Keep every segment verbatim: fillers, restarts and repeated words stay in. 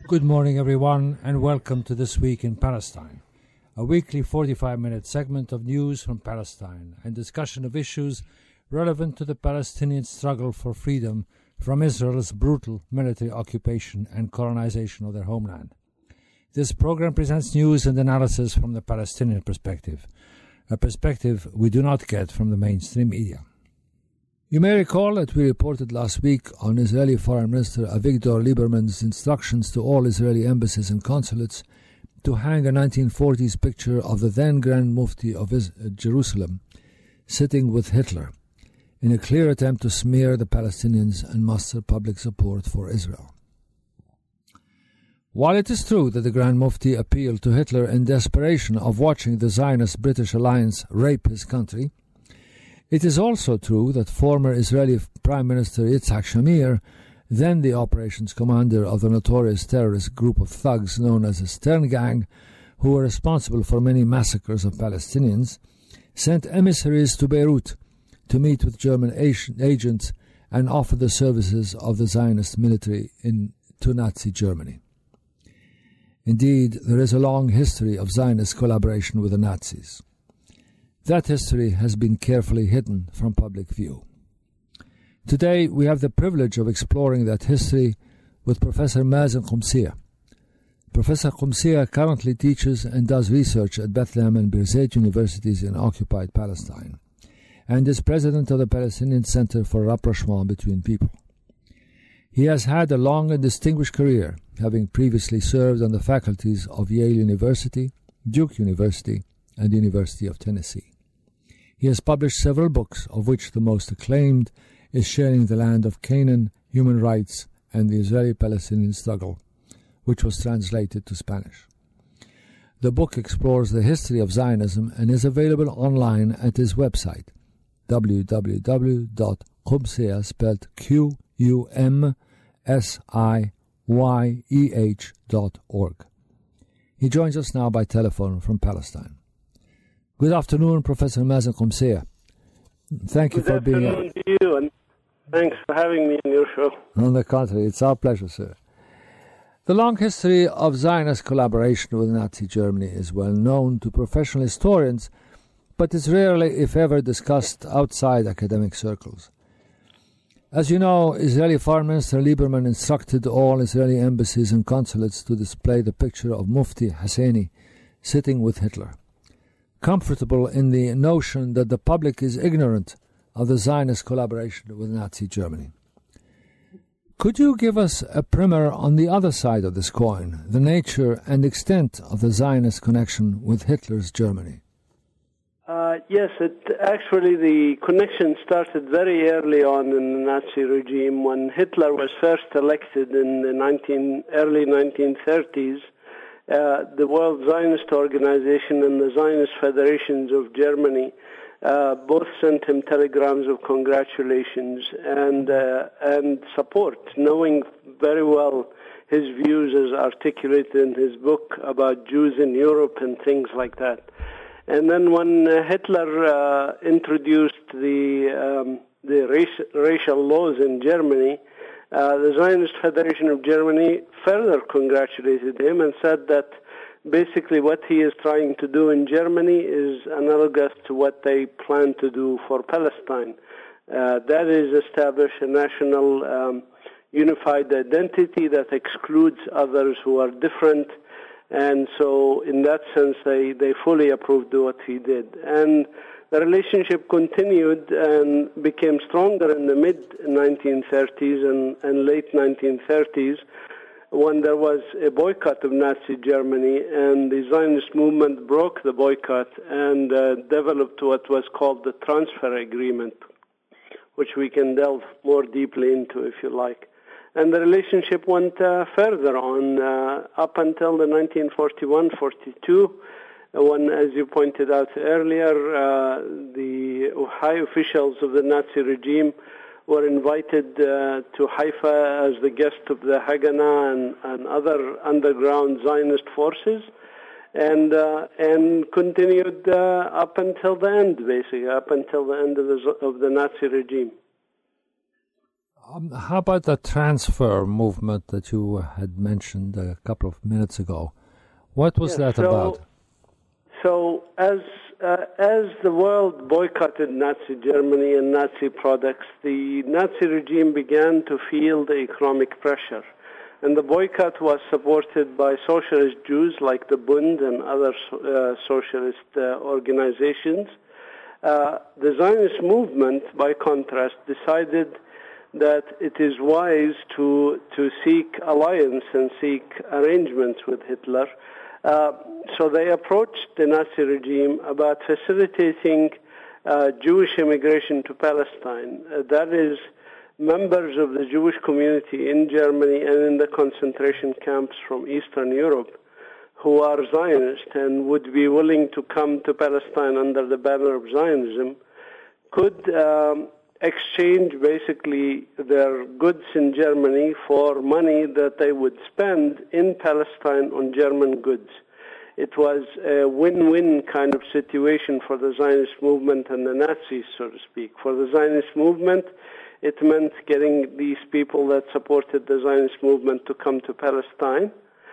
Good morning, everyone, and welcome to This Week in Palestine, a weekly forty-five minute segment of news from Palestine and discussion of issues relevant to the Palestinian struggle for freedom from Israel's brutal military occupation and colonization of their homeland. This program presents news and analysis from the Palestinian perspective, a perspective we do not get from the mainstream media. You may recall that we reported last week on Israeli Foreign Minister Avigdor Lieberman's instructions to all Israeli embassies and consulates to hang a nineteen forties picture of the then Grand Mufti of Jerusalem sitting with Hitler in a clear attempt to smear the Palestinians and muster public support for Israel. While it is true that the Grand Mufti appealed to Hitler in desperation of watching the Zionist-British alliance rape his country, it is also true that former Israeli Prime Minister Yitzhak Shamir, then the operations commander of the notorious terrorist group of thugs known as the Stern Gang, who were responsible for many massacres of Palestinians, sent emissaries to Beirut to meet with German agents and offer the services of the Zionist military in, to Nazi Germany. Indeed, there is a long history of Zionist collaboration with the Nazis. That history has been carefully hidden from public view. Today, we have the privilege of exploring that history with Professor Mazen Qumsiyeh. Professor Qumsiyeh currently teaches and does research at Bethlehem and Birzeit universities in occupied Palestine, and is president of the Palestinian Center for Rapprochement Between People. He has had a long and distinguished career, having previously served on the faculties of Yale University, Duke University, and the University of Tennessee. He has published several books, of which the most acclaimed is Sharing the Land of Canaan, Human Rights, and the Israeli-Palestinian Struggle, which was translated to Spanish. The book explores the history of Zionism and is available online at his website, w w w dot qumsiyeh, spelled Q U M S I Y E H dot org. He joins us now by telephone from Palestine. Good afternoon, Professor Mazen Qumsiyeh. Thank you Good for being here. Good afternoon to you, and thanks for having me on your show. On the contrary, it's our pleasure, sir. The long history of Zionist collaboration with Nazi Germany is well known to professional historians, but is rarely, if ever, discussed outside academic circles. As you know, Israeli Foreign Minister Lieberman instructed all Israeli embassies and consulates to display the picture of Mufti Husseini sitting with Hitler, comfortable in the notion that the public is ignorant of the Zionist collaboration with Nazi Germany. Could you give us a primer on the other side of this coin, the nature and extent of the Zionist connection with Hitler's Germany? Uh, yes, it, actually the connection started very early on in the Nazi regime when Hitler was first elected in the nineteen, early nineteen thirties. Uh, the World Zionist Organization and the Zionist Federations of Germany uh, both sent him telegrams of congratulations and uh, and support, knowing very well his views as articulated in his book about Jews in Europe and things like that. And then when uh, Hitler uh, introduced the um, the race, racial laws in Germany, Uh, the Zionist Federation of Germany further congratulated him and said that basically what he is trying to do in Germany is analogous to what they plan to do for Palestine. Uh, that is establish a national um, unified identity that excludes others who are different. And so in that sense, they, they fully approved what he did. And the relationship continued and became stronger in the mid nineteen thirties and, and late nineteen thirties when there was a boycott of Nazi Germany, and the Zionist movement broke the boycott and uh, developed what was called the transfer agreement, which we can delve more deeply into if you like. And the relationship went uh, further on uh, up until the nineteen forty-one forty-two, when, as you pointed out earlier, uh, the high officials of the Nazi regime were invited uh, to Haifa as the guest of the Haganah and, and other underground Zionist forces, and uh, and continued uh, up until the end, basically, up until the end of the, of the Nazi regime. Um, how about the transfer movement that you had mentioned a couple of minutes ago? What was yes, that so, about? So as uh, as the world boycotted Nazi Germany and Nazi products, the Nazi regime began to feel the economic pressure. And the boycott was supported by socialist Jews like the Bund and other uh, socialist uh, organizations. Uh, the Zionist movement, by contrast, decided that it is wise to to seek alliance and seek arrangements with Hitler. Uh, so they approached the Nazi regime about facilitating uh, Jewish immigration to Palestine. Uh, that is, members of the Jewish community in Germany and in the concentration camps from Eastern Europe who are Zionist and would be willing to come to Palestine under the banner of Zionism could um, exchange basically their goods in Germany for money that they would spend in Palestine on German goods. It was a win-win kind of situation for the Zionist movement and the Nazis, so to speak. For the Zionist movement, it meant getting these people that supported the Zionist movement to come to Palestine.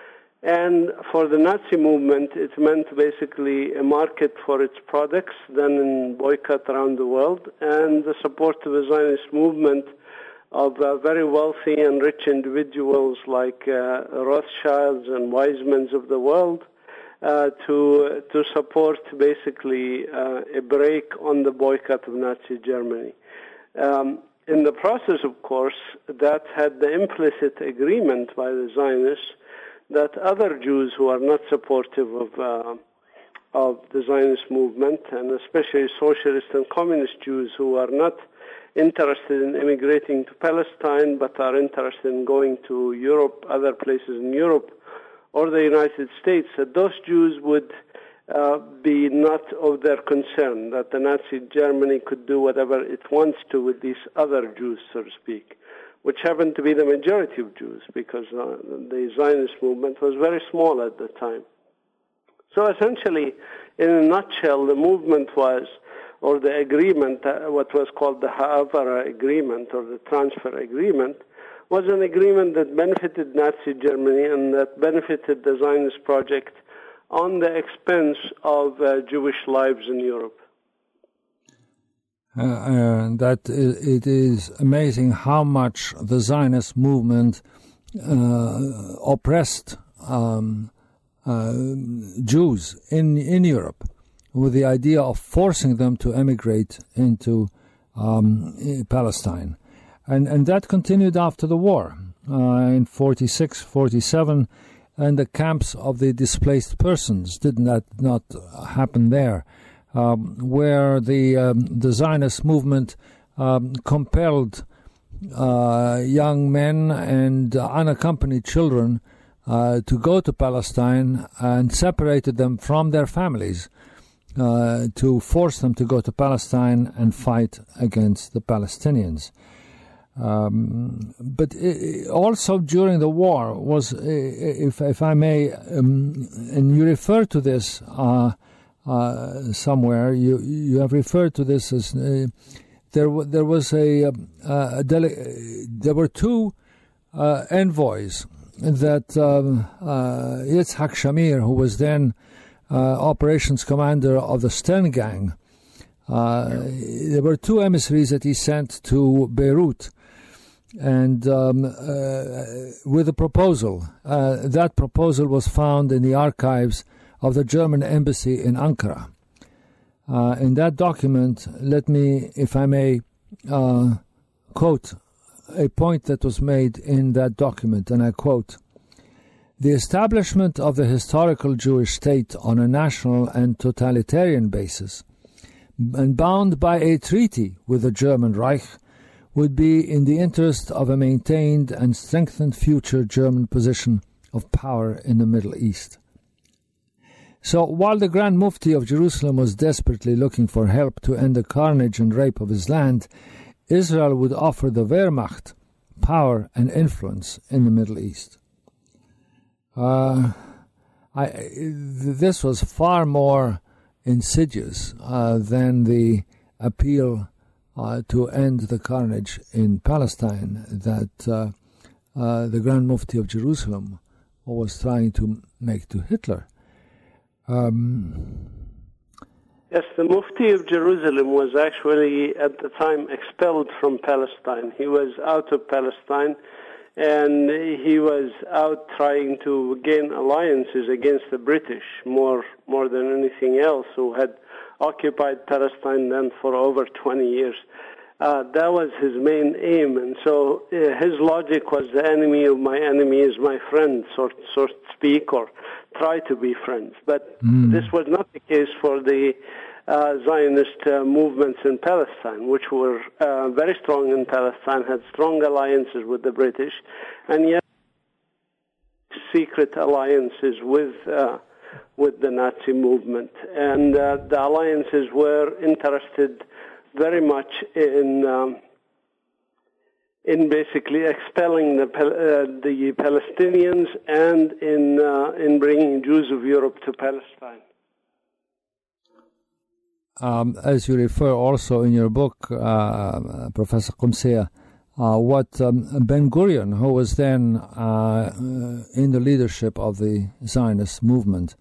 And for the Nazi movement, it meant basically a market for its products, then in boycott around the world, and the support to the Zionist movement of uh, very wealthy and rich individuals like uh, Rothschilds and Weizmanns of the world uh, to to support basically uh, a break on the boycott of Nazi Germany. Um, in the process, of course, that had the implicit agreement by the Zionists that other Jews who are not supportive of uh, of the Zionist movement, and especially socialist and communist Jews who are not interested in immigrating to Palestine but are interested in going to Europe, other places in Europe, or the United States, that those Jews would uh, be not of their concern, that the Nazi Germany could do whatever it wants to with these other Jews, so to speak, which happened to be the majority of Jews, because uh, the Zionist movement was very small at the time. So essentially, in a nutshell, the movement was, or the agreement, uh, what was called the Ha'avara agreement, or the transfer agreement, was an agreement that benefited Nazi Germany and that benefited the Zionist project on the expense of uh, Jewish lives in Europe. Uh, uh, that it is amazing how much the Zionist movement uh, oppressed um, uh, Jews in in Europe, with the idea of forcing them to emigrate into um, Palestine, and and that continued after the war uh, in forty-six, forty-seven, and the camps of the displaced persons did not not happen there. Um, where the um, the Zionist movement um, compelled uh, young men and uh, unaccompanied children uh, to go to Palestine and separated them from their families uh, to force them to go to Palestine and fight against the Palestinians. Um, but it, also during the war was, if if I may, um, and you refer to this. Uh, Uh, somewhere you you have referred to this as uh, there w- there was a, uh, a dele- there were two uh, envoys that um, uh, Yitzhak Shamir, who was then uh, operations commander of the Stern Gang, uh, there were two emissaries that he sent to Beirut, and um, uh, with a proposal. Uh, that proposal was found in the archives of the German embassy in Ankara. Uh, in that document, let me, if I may, uh, quote a point that was made in that document, and I quote, "The establishment of the historical Jewish state on a national and totalitarian basis, and bound by a treaty with the German Reich, would be in the interest of a maintained and strengthened future German position of power in the Middle East." So while the Grand Mufti of Jerusalem was desperately looking for help to end the carnage and rape of his land, Israel would offer the Wehrmacht power and influence in the Middle East. Uh, I, this was far more insidious uh, than the appeal uh, to end the carnage in Palestine that uh, uh, the Grand Mufti of Jerusalem was trying to make to Hitler. Um, yes, the Mufti of Jerusalem was actually at the time expelled from Palestine. He was out of Palestine, and he was out trying to gain alliances against the British more more than anything else, who had occupied Palestine then for over twenty years. Uh, that was his main aim, and so uh, his logic was the enemy of my enemy is my friend, so, so to speak, or try to be friends. But mm. this was not the case for the uh, Zionist uh, movements in Palestine, which were uh, very strong in Palestine, had strong alliances with the British, and yet secret alliances with uh, with the Nazi movement. And uh, the alliances were interested very much in um, in basically expelling the uh, the Palestinians and in uh, in bringing Jews of Europe to Palestine. Um, as you refer also in your book, uh, Professor Qumsiyeh, uh, what um, Ben Gurion, who was then uh, in the leadership of the Zionist movement,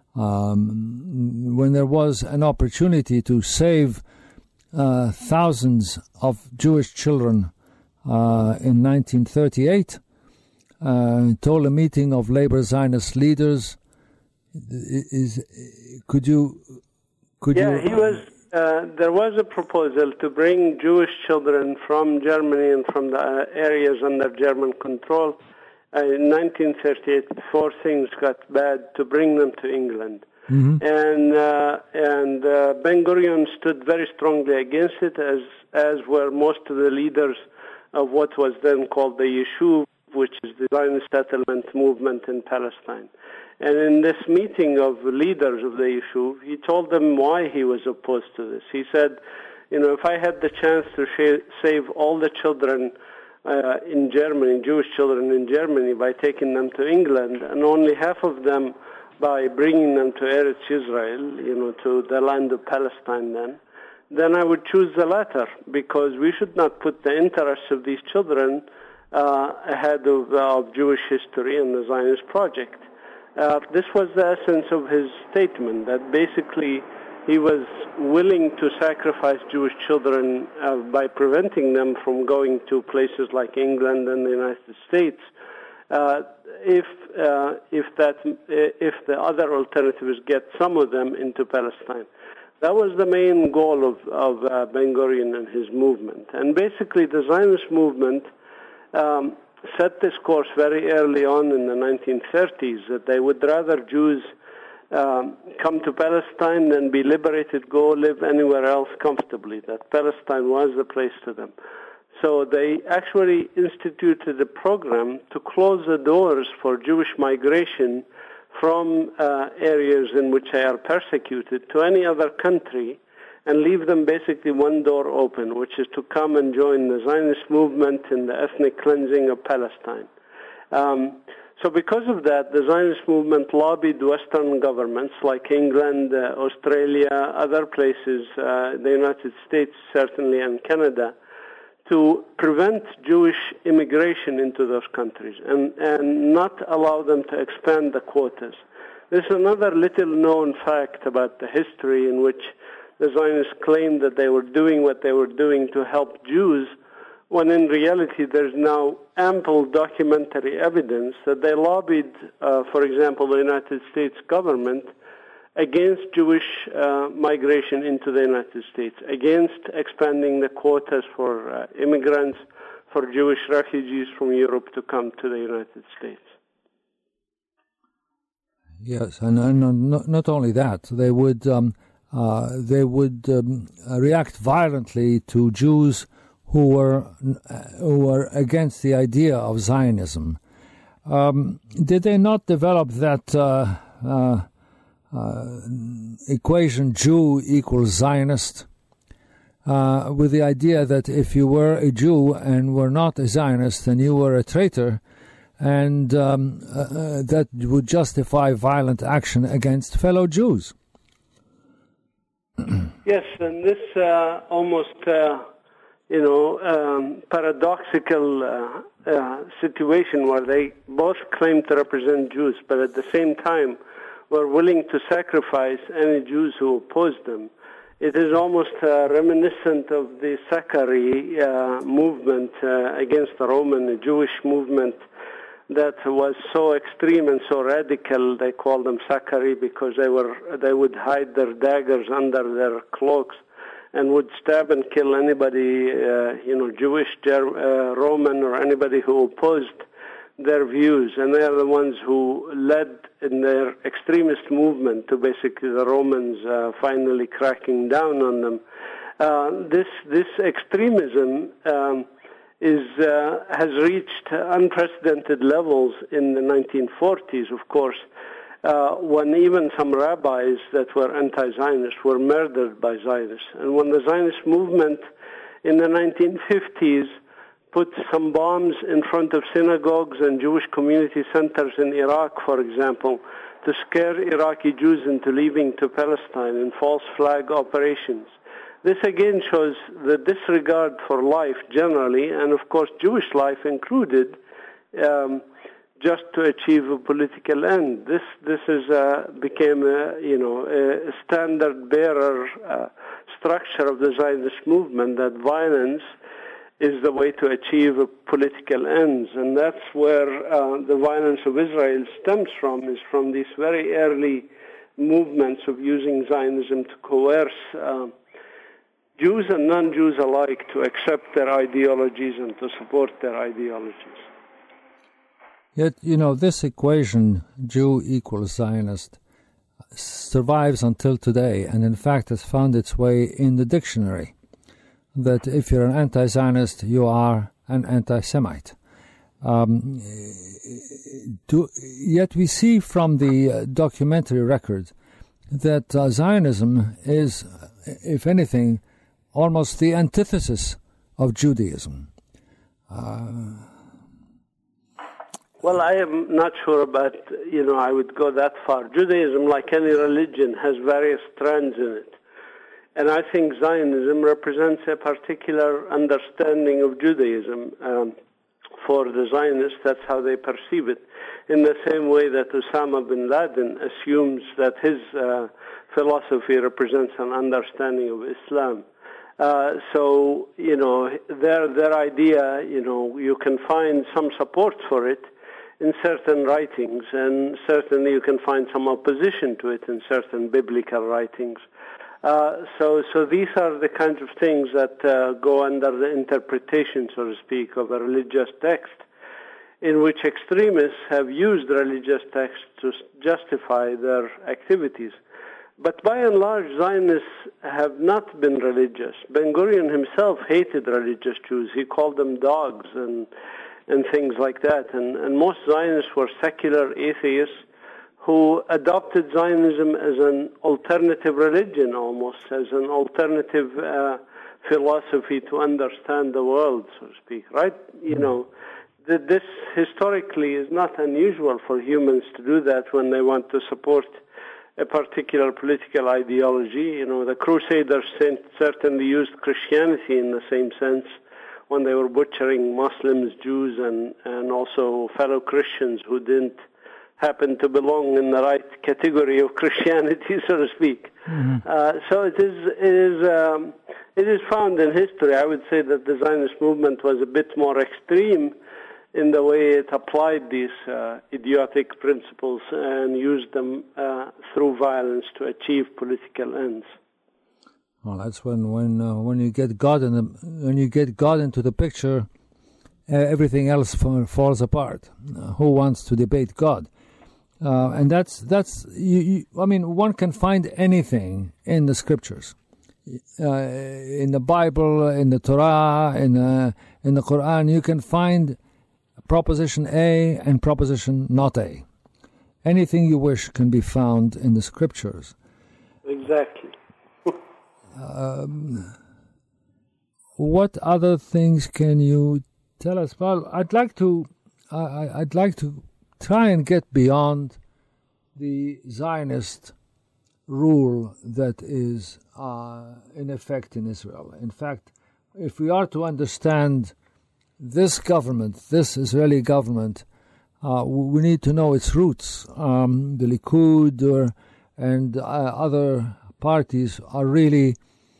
um, when there was an opportunity to save uh, thousands of Jewish children uh, in nineteen thirty-eight, uh, told a meeting of labor Zionist leaders. Is could you? Could yeah, you, he was. Uh, there was a proposal to bring Jewish children from Germany and from the uh, areas under German control uh, in nineteen thirty-eight, before things got bad, to bring them to England. Mm-hmm. And uh, and uh, Ben Gurion stood very strongly against it, as as were most of the leaders of what was then called the Yishuv, which is the Zionist settlement movement in Palestine. And in this meeting of leaders of the Yishuv, he told them why he was opposed to this. He said, you know, if I had the chance to sh- save all the children uh, in Germany, Jewish children in Germany, by taking them to England, and only half of them by bringing them to Eretz Israel, you know, to the land of Palestine then, then I would choose the latter, because we should not put the interests of these children uh, ahead of, uh, of Jewish history and the Zionist project. Uh, this was the essence of his statement, that basically he was willing to sacrifice Jewish children uh, by preventing them from going to places like England and the United States, uh, if uh, if that if the other alternative is get some of them into Palestine. That was the main goal of of uh, Ben Gurion and his movement. And basically, the Zionist movement Um, set this course very early on in the nineteen thirties, that they would rather Jews um, come to Palestine than be liberated, go live anywhere else comfortably, that Palestine was the place to them. So they actually instituted a program to close the doors for Jewish migration from uh, areas in which they are persecuted to any other country, and leave them basically one door open, which is to come and join the Zionist movement in the ethnic cleansing of Palestine. Um, so because of that, the Zionist movement lobbied Western governments like England, uh, Australia, other places, uh, the United States certainly, and Canada, to prevent Jewish immigration into those countries and, and not allow them to expand the quotas. This is another little-known fact about the history in which the Zionists claimed that they were doing what they were doing to help Jews, when in reality there's now ample documentary evidence that they lobbied, uh, for example, the United States government against Jewish uh, migration into the United States, against expanding the quotas for uh, immigrants, for Jewish refugees from Europe to come to the United States. Yes, and, and not, not only that, they would... Um Uh, they would um, react violently to Jews who were who were against the idea of Zionism. Um, did they not develop that uh, uh, uh, equation Jew equals Zionist uh, with the idea that if you were a Jew and were not a Zionist, then you were a traitor, and um, uh, that would justify violent action against fellow Jews? Yes, and this uh, almost uh, you know, um, paradoxical uh, uh, situation where they both claim to represent Jews, but at the same time were willing to sacrifice any Jews who opposed them. It is almost uh, reminiscent of the Zachary uh, movement uh, against the Roman, the Jewish movement that was so extreme and so radical. They called them Zachary because they were they would hide their daggers under their cloaks and would stab and kill anybody, uh, you know, Jewish, uh, Roman, or anybody who opposed their views. And they are the ones who led in their extremist movement to basically the Romans uh, finally cracking down on them. Uh, this this extremism um, is uh, has reached unprecedented levels in the nineteen forties, of course, uh, when even some rabbis that were anti-Zionist were murdered by Zionists. And when the Zionist movement in the nineteen fifties put some bombs in front of synagogues and Jewish community centers in Iraq, for example, to scare Iraqi Jews into leaving to Palestine in false flag operations. This again shows the disregard for life generally, and of course Jewish life included, um, just to achieve a political end. This this is uh, became a, you know a standard bearer uh, structure of the Zionist movement, that violence is the way to achieve a political ends, and that's where uh, the violence of Israel stems from. Is from these very early movements of using Zionism to coerce Uh, Jews and non-Jews alike to accept their ideologies and to support their ideologies. Yet, you know, this equation, Jew equals Zionist, survives until today, and in fact has found its way in the dictionary, that if you're an anti-Zionist, you are an anti-Semite. Um, do, yet we see from the uh, documentary record that uh, Zionism is, if anything, almost the antithesis of Judaism. Uh, well, I am not sure about, you know, I would go that far. Judaism, like any religion, has various strands in it. And I think Zionism represents a particular understanding of Judaism. Um, for the Zionists, that's how they perceive it. In the same way that Osama bin Laden assumes that his uh, philosophy represents an understanding of Islam. Uh, so, you know, their their idea, you know, you can find some support for it in certain writings, and certainly you can find some opposition to it in certain biblical writings. Uh, so, so these are the kinds of things that uh, go under the interpretation, so to speak, of a religious text, in which extremists have used religious texts to justify their activities. But by and large, Zionists have not been religious. Ben-Gurion himself hated religious Jews. He called them dogs and and things like that. And, and most Zionists were secular atheists who adopted Zionism as an alternative religion, almost, as an alternative uh, philosophy to understand the world, so to speak, right? You know, that this historically is not unusual for humans to do that when they want to support a particular political ideology. You know, the Crusaders certainly used Christianity in the same sense when they were butchering Muslims, Jews, and, and also fellow Christians who didn't happen to belong in the right category of Christianity, so to speak. Mm-hmm. Uh, so it is, it is, um, it is found in history. I would say that the Zionist movement was a bit more extreme in the way it applied these uh, idiotic principles and used them uh, through violence to achieve political ends. Well, that's when when uh, when you get God in the when you get God into the picture, uh, everything else f- falls apart. Uh, who wants to debate God? Uh, and that's that's you, you, I mean, one can find anything in the scriptures, uh, in the Bible, in the Torah, in uh, in the Quran. You can find Proposition A and Proposition not A. Anything you wish can be found in the scriptures. Exactly. um, what other things can you tell us? Well, I'd like to, I, I'd like to try and get beyond the Zionist rule that is uh, in effect in Israel. In fact, if we are to understand this government, this Israeli government, uh, we need to know its roots. Um, the Likud or, and uh, other parties are really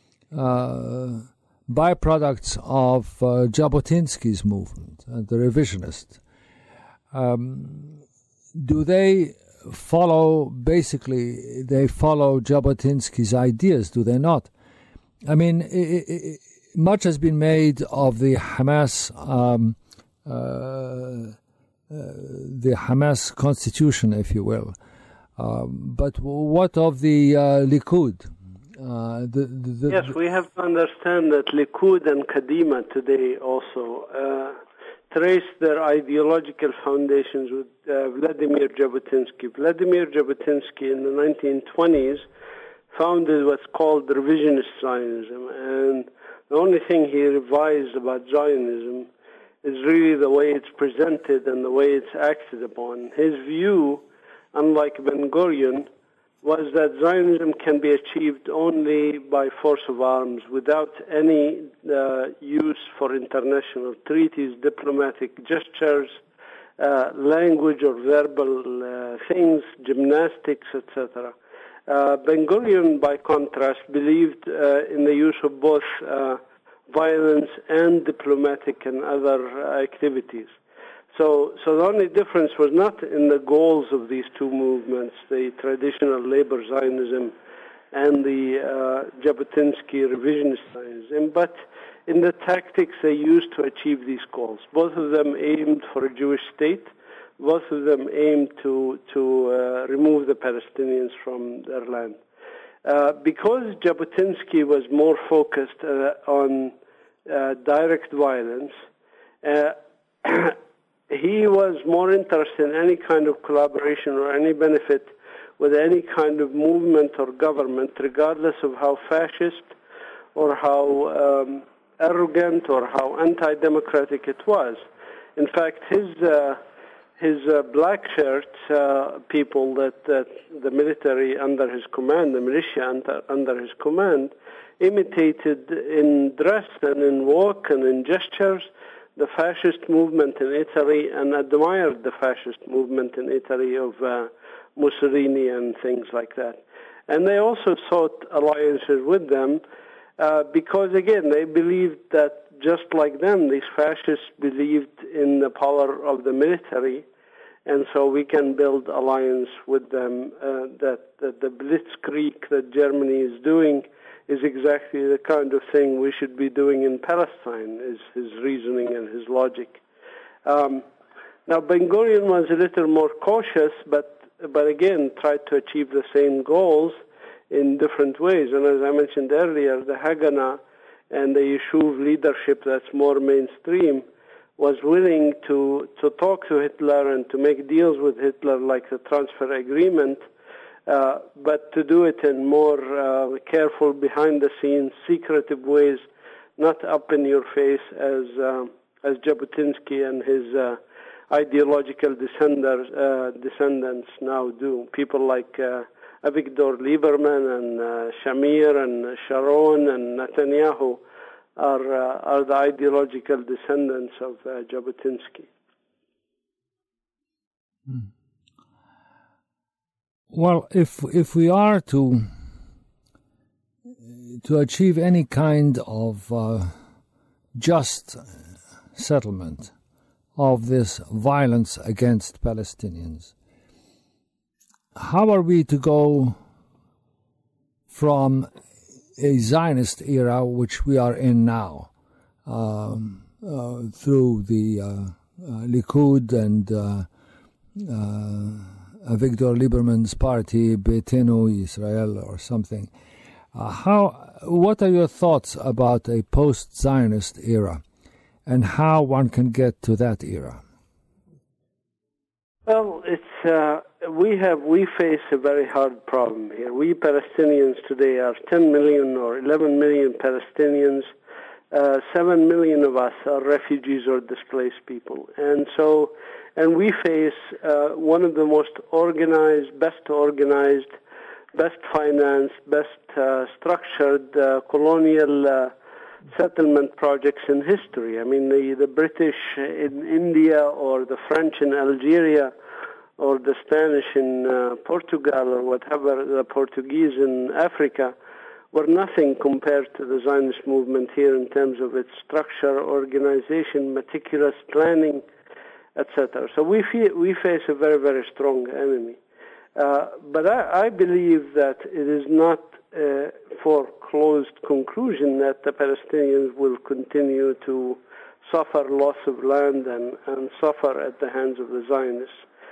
uh, byproducts of uh, Jabotinsky's movement, uh, the revisionist. Um, do they follow, basically, they follow Jabotinsky's ideas, do they not? I mean, it, it, much has been made of the Hamas, um, uh, uh, the Hamas constitution, if you will. Um, but what of the uh, Likud? Uh, the, the, the, yes, we have to understand that Likud and Kadima today also uh, trace their ideological foundations with uh, Vladimir Jabotinsky. Vladimir Jabotinsky in the nineteen twenties founded what's called revisionist Zionism, and the only thing he revised about Zionism is really the way it's presented and the way it's acted upon. His view, unlike Ben-Gurion, was that Zionism can be achieved only by force of arms without any uh, use for international treaties, diplomatic gestures, uh, language or verbal uh, things, gymnastics, et cetera. Uh, Ben-Gurion, by contrast, believed uh, in the use of both uh, violence and diplomatic and other uh, activities. So, so the only difference was not in the goals of these two movements, the traditional labor Zionism and the uh, Jabotinsky revisionist Zionism, but in the tactics they used to achieve these goals. Both of them aimed for a Jewish state. Both of them aimed to, to uh, remove the Palestinians from their land. Uh, because Jabotinsky was more focused uh, on uh, direct violence, uh, he was more interested in any kind of collaboration or any benefit with any kind of movement or government, regardless of how fascist or how um, arrogant or how anti-democratic it was. In fact, his uh, his uh, black shirt uh, people that, that the military under his command, the militia under, under his command, imitated in dress and in walk and in gestures the fascist movement in Italy and admired the fascist movement in Italy of uh, Mussolini and things like that. And they also sought alliances with them uh, because, again, they believed that just like them, these fascists believed in the power of the military, and so we can build alliance with them. Uh, that, that the blitzkrieg that Germany is doing is exactly the kind of thing we should be doing in Palestine, is his reasoning and his logic. Um, now, Ben-Gurion was a little more cautious, but, but again, tried to achieve the same goals in different ways. And as I mentioned earlier, the Haganah and the Yishuv leadership that's more mainstream was willing to, to talk to Hitler and to make deals with Hitler like the transfer agreement, Uh, but to do it in more uh, careful, behind-the-scenes, secretive ways, not up in your face as uh, as Jabotinsky and his uh, ideological descenders, uh, descendants now do. People like uh, Avigdor Lieberman and uh, Shamir and Sharon and Netanyahu are uh, are the ideological descendants of uh, Jabotinsky. Hmm. Well, if if we are to to achieve any kind of uh, just settlement of this violence against Palestinians, how are we to go from a Zionist era, which we are in now, um, uh, through the uh, uh, Likud and uh, uh, Avigdor Lieberman's party, Beitenu Israel, or something. Uh, how? What are your thoughts about a post-Zionist era, and how one can get to that era? Well, it's uh, we have we face a very hard problem here. We Palestinians today are ten million or eleven million Palestinians. Uh, seven million of us are refugees or displaced people, and so. And we face uh, one of the most organized, best organized, best financed, best uh, structured uh, colonial uh, settlement projects in history. I mean, the, the British in India or the French in Algeria or the Spanish in uh, Portugal or whatever, the Portuguese in Africa, were nothing compared to the Zionist movement here in terms of its structure, organization, meticulous planning, et cetera. So we, feel, we face a very, very strong enemy. Uh, but I, I believe that it is not a foreclosed conclusion that the Palestinians will continue to suffer loss of land and, and suffer at the hands of the Zionists.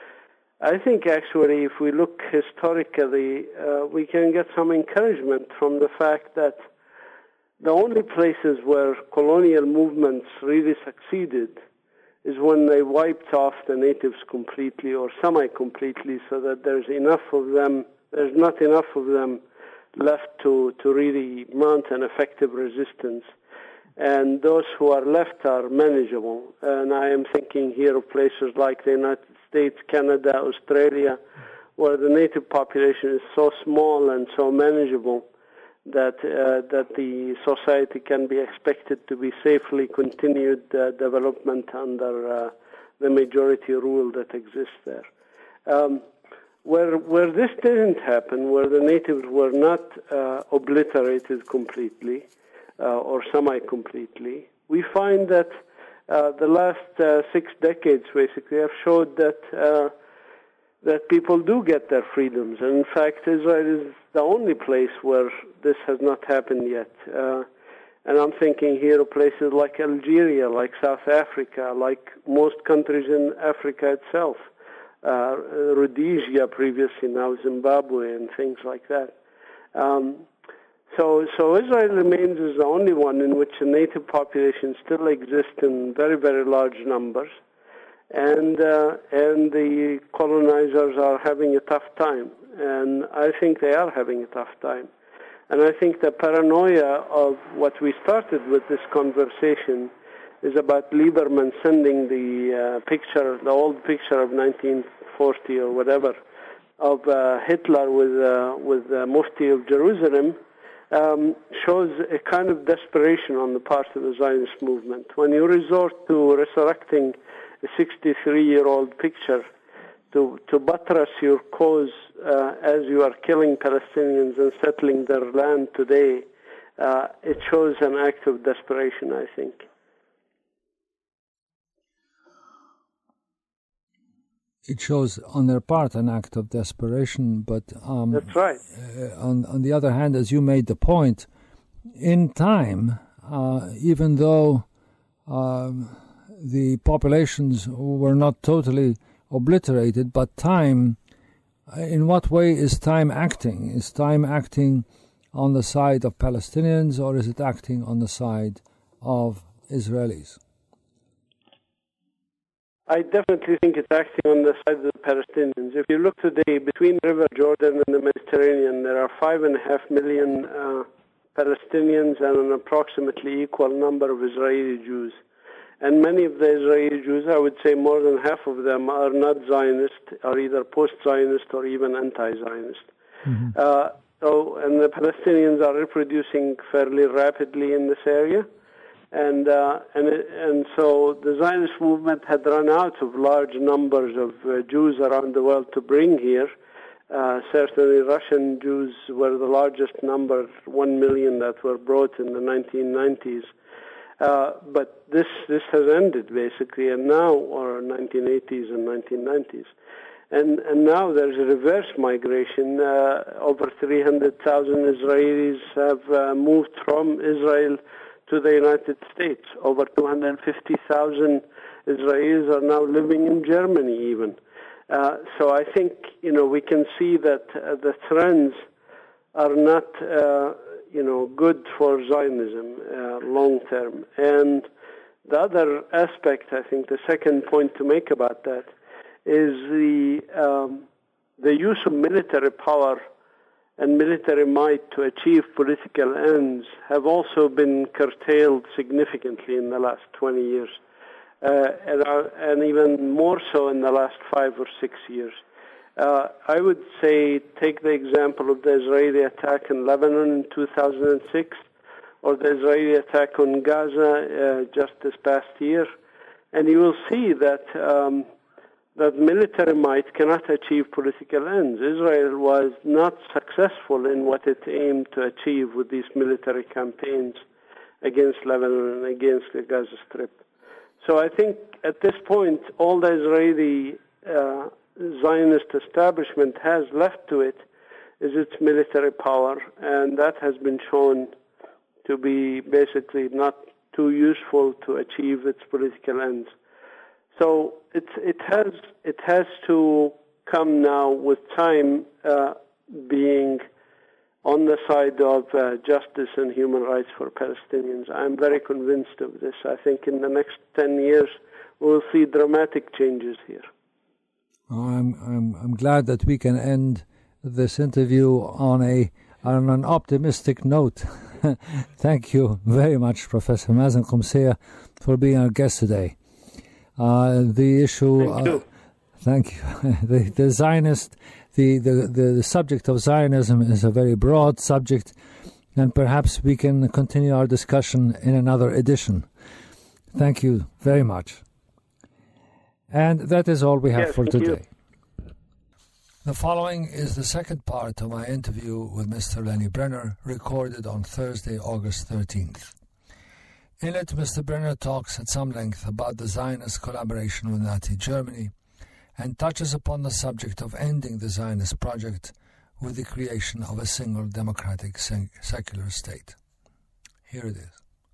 I think actually if we look historically, uh, we can get some encouragement from the fact that the only places where colonial movements really succeeded is when they wiped off the natives completely or semi-completely, so that there's enough of them, there's not enough of them left to, to really mount an effective resistance. And those who are left are manageable. And I am thinking here of places like the United States, Canada, Australia, where the native population is so small and so manageable that uh, that the society can be expected to be safely continued uh, development under uh, the majority rule that exists there. Um, where where this didn't happen, where the natives were not uh, obliterated completely uh, or semi-completely, we find that uh, the last uh, six decades basically have showed that uh, that people do get their freedoms. And in fact, Israel is the only place where this has not happened yet. Uh, and I'm thinking here of places like Algeria, like South Africa, like most countries in Africa itself, uh, Rhodesia previously, now Zimbabwe, and things like that. Um, so, so Israel remains as the only one in which the native population still exists in very, very large numbers. And uh, and the colonizers are having a tough time, and I think they are having a tough time. And I think the paranoia of what we started with this conversation is about Lieberman sending the uh, picture, the old picture of nineteen forty or whatever, of uh, Hitler with uh, with the Mufti of Jerusalem, um, shows a kind of desperation on the part of the Zionist movement. When you resort to resurrecting a sixty-three-year-old picture to, to buttress your cause uh, as you are killing Palestinians and settling their land today, uh, it shows an act of desperation, I think. It shows on their part an act of desperation, but um, that's right. Uh, on, on the other hand, as you made the point, in time, uh, even though uh, the populations were not totally obliterated, but time, in what way is time acting? Is time acting on the side of Palestinians, or is it acting on the side of Israelis? I definitely think it's acting on the side of the Palestinians. If you look today, between River Jordan and the Mediterranean, there are five and a half million uh, Palestinians and an approximately equal number of Israeli Jews. And many of the Israeli Jews, I would say more than half of them, are not Zionist, are either post-Zionist or even anti-Zionist. Mm-hmm. Uh, so, and the Palestinians are reproducing fairly rapidly in this area. And uh, and it, and so the Zionist movement had run out of large numbers of uh, Jews around the world to bring here. Uh, certainly Russian Jews were the largest number, one million that were brought in the nineteen nineties. Uh, but this this has ended basically, and now, or nineteen eighties and nineteen nineties, and and now there's a reverse migration. Uh, over three hundred thousand Israelis have uh, moved from Israel to the United States. Over two hundred fifty thousand Israelis are now living in Germany, even. Uh, so I think you know we can see that uh, the trends are not. Uh, you know, good for Zionism uh, long term. And the other aspect, I think, the second point to make about that is the um, the use of military power and military might to achieve political ends have also been curtailed significantly in the last twenty years, uh, and, are, and even more so in the last five or six years. Uh, I would say take the example of the Israeli attack in Lebanon in two thousand six, or the Israeli attack on Gaza uh, just this past year, and you will see that um, that military might cannot achieve political ends. Israel was not successful in what it aimed to achieve with these military campaigns against Lebanon and against the Gaza Strip. So I think at this point, all the Israeli uh, Zionist establishment has left to it is its military power, and that has been shown to be basically not too useful to achieve its political ends. So it, it has it has to come now with time uh, being on the side of uh, justice and human rights for Palestinians. I'm very convinced of this. I think in the next ten years we'll see dramatic changes here. I'm I'm I'm glad that we can end this interview on a on an optimistic note. Thank you very much, Professor Mazen Qumseya, for being our guest today. Uh, the issue, thank you. Uh, thank you. the, the Zionist, the, the, the subject of Zionism is a very broad subject, and perhaps we can continue our discussion in another edition. Thank you very much. And that is all we have yes, for today. You. The following is the second part of my interview with Mister Lenny Brenner, recorded on Thursday, August thirteenth. In it, Mister Brenner talks at some length about the Zionist collaboration with Nazi Germany and touches upon the subject of ending the Zionist project with the creation of a single democratic secular state. Here it is.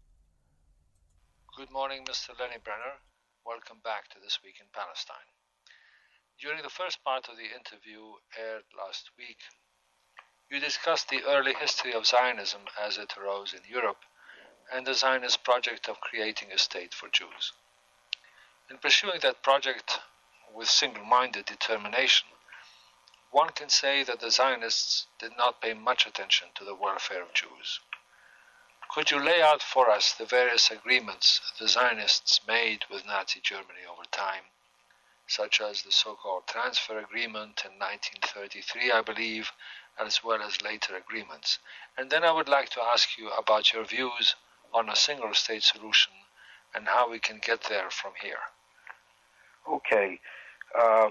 Good morning, Mister Lenny Brenner. Welcome back to This Week in Palestine. During the first part of the interview aired last week, you discussed the early history of Zionism as it arose in Europe and the Zionist project of creating a state for Jews. In pursuing that project with single-minded determination, one can say that the Zionists did not pay much attention to the welfare of Jews. Could you lay out for us the various agreements the Zionists made with Nazi Germany over time, such as the so-called transfer agreement in nineteen thirty-three, I believe, as well as later agreements? And then I would like to ask you about your views on a single state solution and how we can get there from here. Okay. Uh,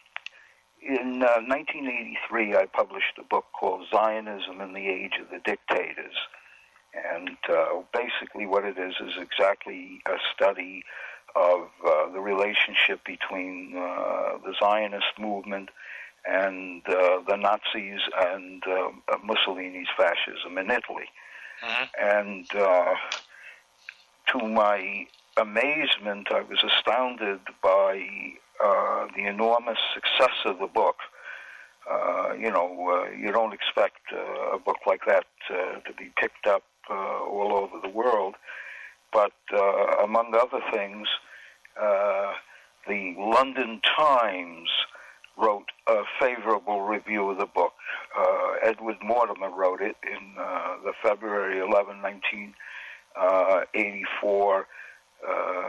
in uh, nineteen eighty-three, I published a book called Zionism in the Age of the Dictators. And uh, basically what it is is exactly a study of uh, the relationship between uh, the Zionist movement and uh, the Nazis and uh, Mussolini's fascism in Italy. Uh-huh. And uh, to my amazement, I was astounded by uh, the enormous success of the book. Uh, you know, uh, you don't expect uh, a book like that uh, to be picked up uh, all over the world. But uh, among other things, uh, the London Times wrote a favorable review of the book. Uh, Edward Mortimer wrote it in uh, the February eleventh, nineteen eighty-four uh,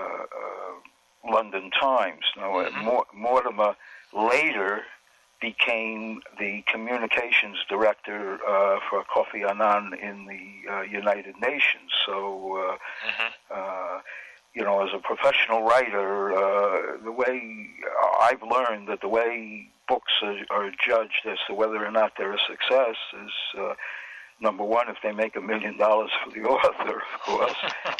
uh, London Times. Now, mm-hmm. Mor- Mortimer later became the communications director uh, for Kofi Annan in the uh, United Nations. So, uh, mm-hmm. uh, you know, as a professional writer, uh, the way I've learned that the way books are, are judged as to whether or not they're a success is, uh, number one, if they make a million dollars for the author, of course.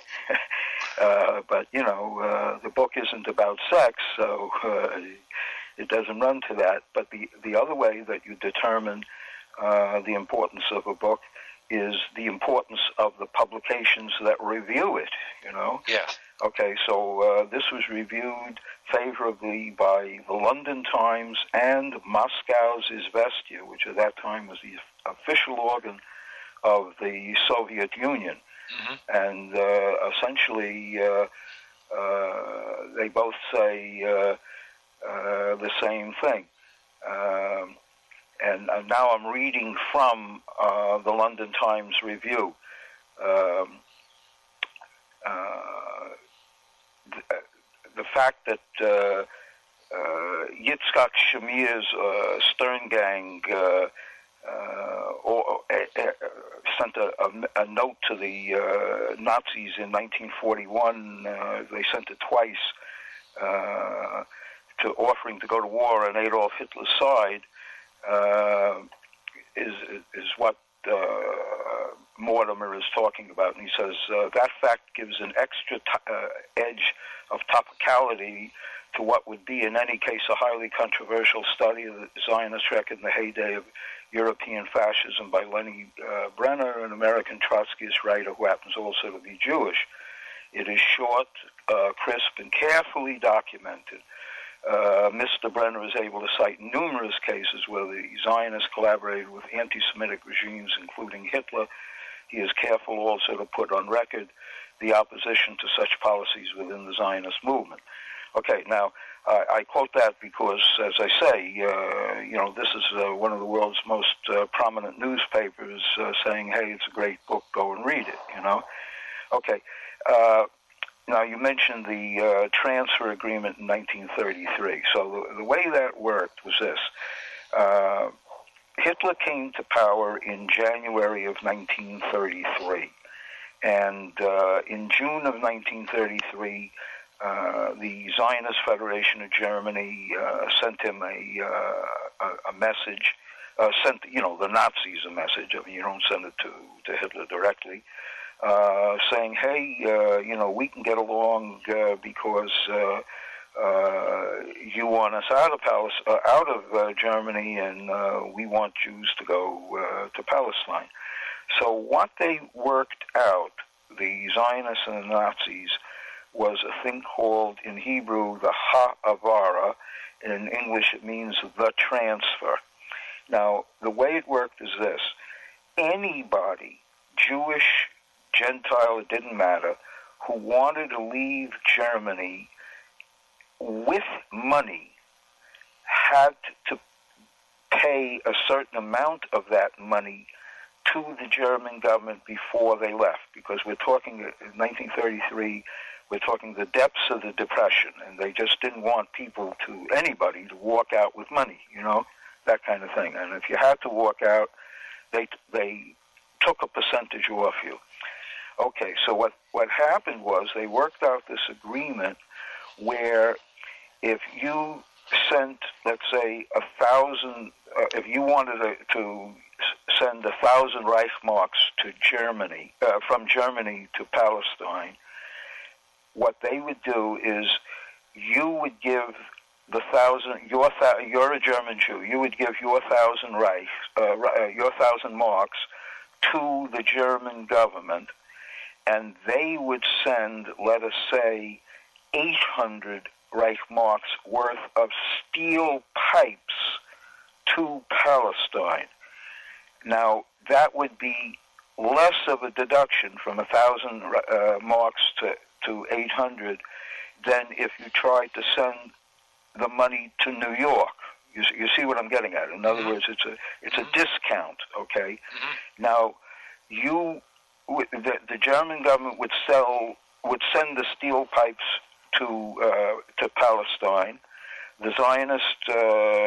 uh, but, you know, uh, the book isn't about sex, so uh, it doesn't run to that. But the, the other way that you determine uh, the importance of a book is the importance of the publications that review it, you know? Yes. Okay, so uh, this was reviewed favorably by the London Times and Moscow's Izvestia, which at that time was the official organ of the Soviet Union. Mm-hmm. And uh, essentially, uh, uh, they both say uh, uh, the same thing. Um, and uh, now I'm reading from uh, the London Times review. Um, uh, the, the fact that uh, uh, Yitzhak Shamir's uh, Stern Gang, uh, uh, or uh, sent a, a, a note to the uh, Nazis in nineteen forty-one. Uh, they sent it twice, uh, to offering to go to war on Adolf Hitler's side. Uh, is is what uh, Mortimer is talking about, and he says uh, that fact gives an extra t- uh, edge of topicality to what would be, in any case, a highly controversial study of the Zionist record in the heyday of European fascism by Lenny uh, Brenner, an American Trotskyist writer who happens also to be Jewish. It is short, uh, crisp, and carefully documented. Uh, Mister Brenner is able to cite numerous cases where the Zionists collaborated with anti-Semitic regimes, including Hitler. He is careful also to put on record the opposition to such policies within the Zionist movement. Okay, now, uh, I quote that because, as I say, uh, you know, this is uh, one of the world's most uh, prominent newspapers uh, saying, hey, it's a great book, go and read it, you know. Okay, uh, now you mentioned the uh, transfer agreement in nineteen thirty-three. So the, the way that worked was this. Uh, Hitler came to power in January of nineteen thirty-three. And uh, in June of nineteen thirty-three, uh, the Zionist Federation of Germany uh, sent him a, uh, a, a message, uh, sent, you know, the Nazis a message. I mean, you don't send it to, to Hitler directly, uh, saying, hey, uh, you know, we can get along uh, because uh, uh, you want us out of Palestine, uh, out of uh, Germany, and uh, we want Jews to go uh, to Palestine. So what they worked out, the Zionists and the Nazis, was a thing called, in Hebrew, the ha'avara. In English, it means the transfer. Now, the way it worked is this. Anybody, Jewish, Gentile, it didn't matter, who wanted to leave Germany with money had to pay a certain amount of that money to the German government before they left, because we're talking in nineteen thirty-three, we're talking the depths of the Depression, and they just didn't want people to, anybody, to walk out with money, you know, that kind of thing. And if you had to walk out, they they took a percentage off you. Okay, so what, what happened was they worked out this agreement where if you sent, let's say, a thousand, uh, if you wanted to, to send a thousand Reichsmarks to Germany, uh, from Germany to Palestine, what they would do is you would give the thousand, your you're a German Jew, you would give your thousand Reich, uh, your thousand marks to the German government, and they would send, let us say, eight hundred Reichsmarks worth of steel pipes to Palestine. Now, that would be less of a deduction from a thousand uh, marks to, to eight hundred than if you tried to send the money to New York. You, you see what I'm getting at? In other mm-hmm. words, it's a it's a discount. Okay. Mm-hmm. Now, you the, the German government would sell would send the steel pipes to uh, to Palestine. The Zionist uh,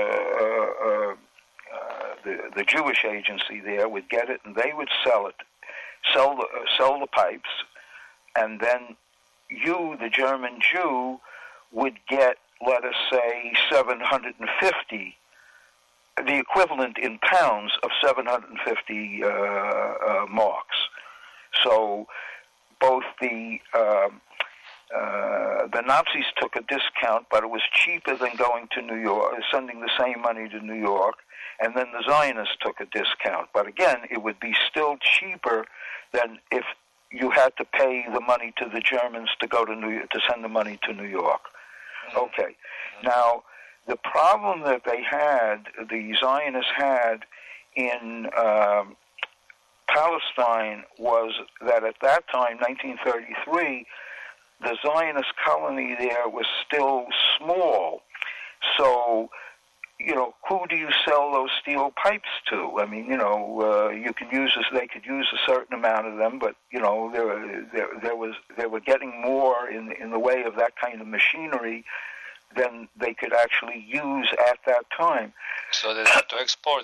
uh, uh, the the Jewish agency there would get it, and they would sell it, sell the uh, sell the pipes, and then you, the German Jew, would get, let us say, seven hundred fifty, the equivalent in pounds of seven hundred fifty uh, uh, marks. So both the uh, uh, the Nazis took a discount, but it was cheaper than going to New York, sending the same money to New York, and then the Zionists took a discount. But again, it would be still cheaper than if you had to pay the money to the Germans to go to New York, to send the money to New York. Okay. Now, the problem that they had, the Zionists had in um, Palestine, was that at that time, nineteen thirty-three, the Zionist colony there was still small. So, you know, who do you sell those steel pipes to? I mean, you know, uh, you can use this, they could use a certain amount of them, but you know, there, there, there was, they were getting more in in the way of that kind of machinery than they could actually use at that time. So they had to export it.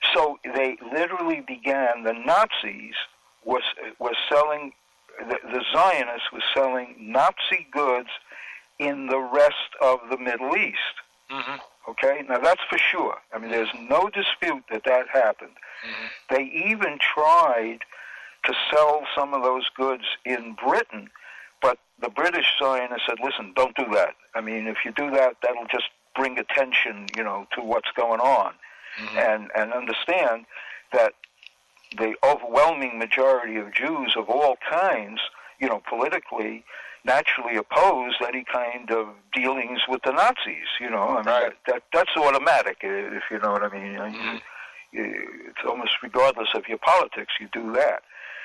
So they literally began, the Nazis was was selling, the, the Zionists was selling Nazi goods in the rest of the Middle East. Mm-hmm. Okay? Now that's for sure. I mean, there's no dispute that that happened. Mm-hmm. They even tried to sell some of those goods in Britain, but the British Zionists said, listen, don't do that. I mean, if you do that, that'll just bring attention, you know, to what's going on. Mm-hmm. And and understand that the overwhelming majority of Jews of all kinds, you know, politically, naturally oppose any kind of dealings with the Nazis, you know. I mean, right. that, that that's automatic, if you know what I mean. Mm-hmm. You, you, it's almost regardless of your politics, you do that.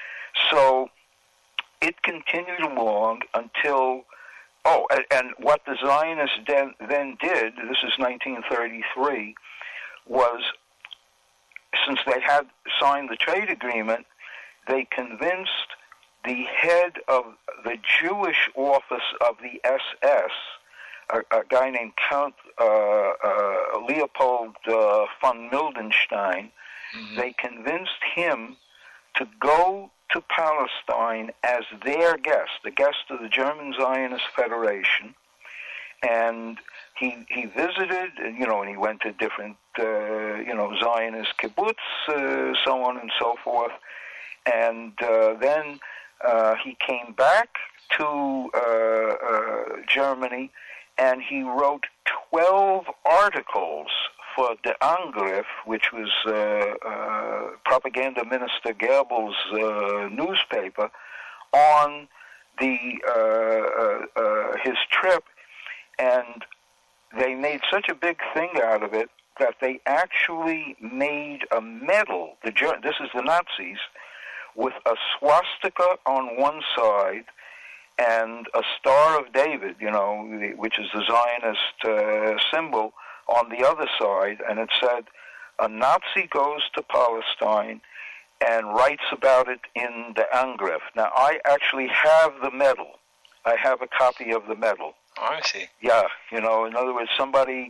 So it continued along until, oh, and, and what the Zionists then, then did, this is nineteen thirty-three, was, since they had signed the trade agreement, they convinced the head of the Jewish office of the S S, a, a guy named Count uh, uh, Leopold uh, von Mildenstein, mm-hmm. they convinced him to go to Palestine as their guest, the guest of the German Zionist Federation, and he he visited, you know, and he went to different, uh, you know, Zionist kibbutz, uh, so on and so forth, and uh, then uh, he came back to uh, uh, Germany, and he wrote twelve articles for De Angriff, which was uh, uh, Propaganda Minister Goebbels' uh, newspaper, on the uh, uh, uh, his trip, and they made such a big thing out of it that they actually made a medal. The this is the Nazis, with a swastika on one side and a Star of David, you know, which is the Zionist uh, symbol, on the other side, and it said, a Nazi goes to Palestine and writes about it in the Angriff. Now, I actually have the medal. I have a copy of the medal. Oh, I see. Yeah, you know, in other words, somebody,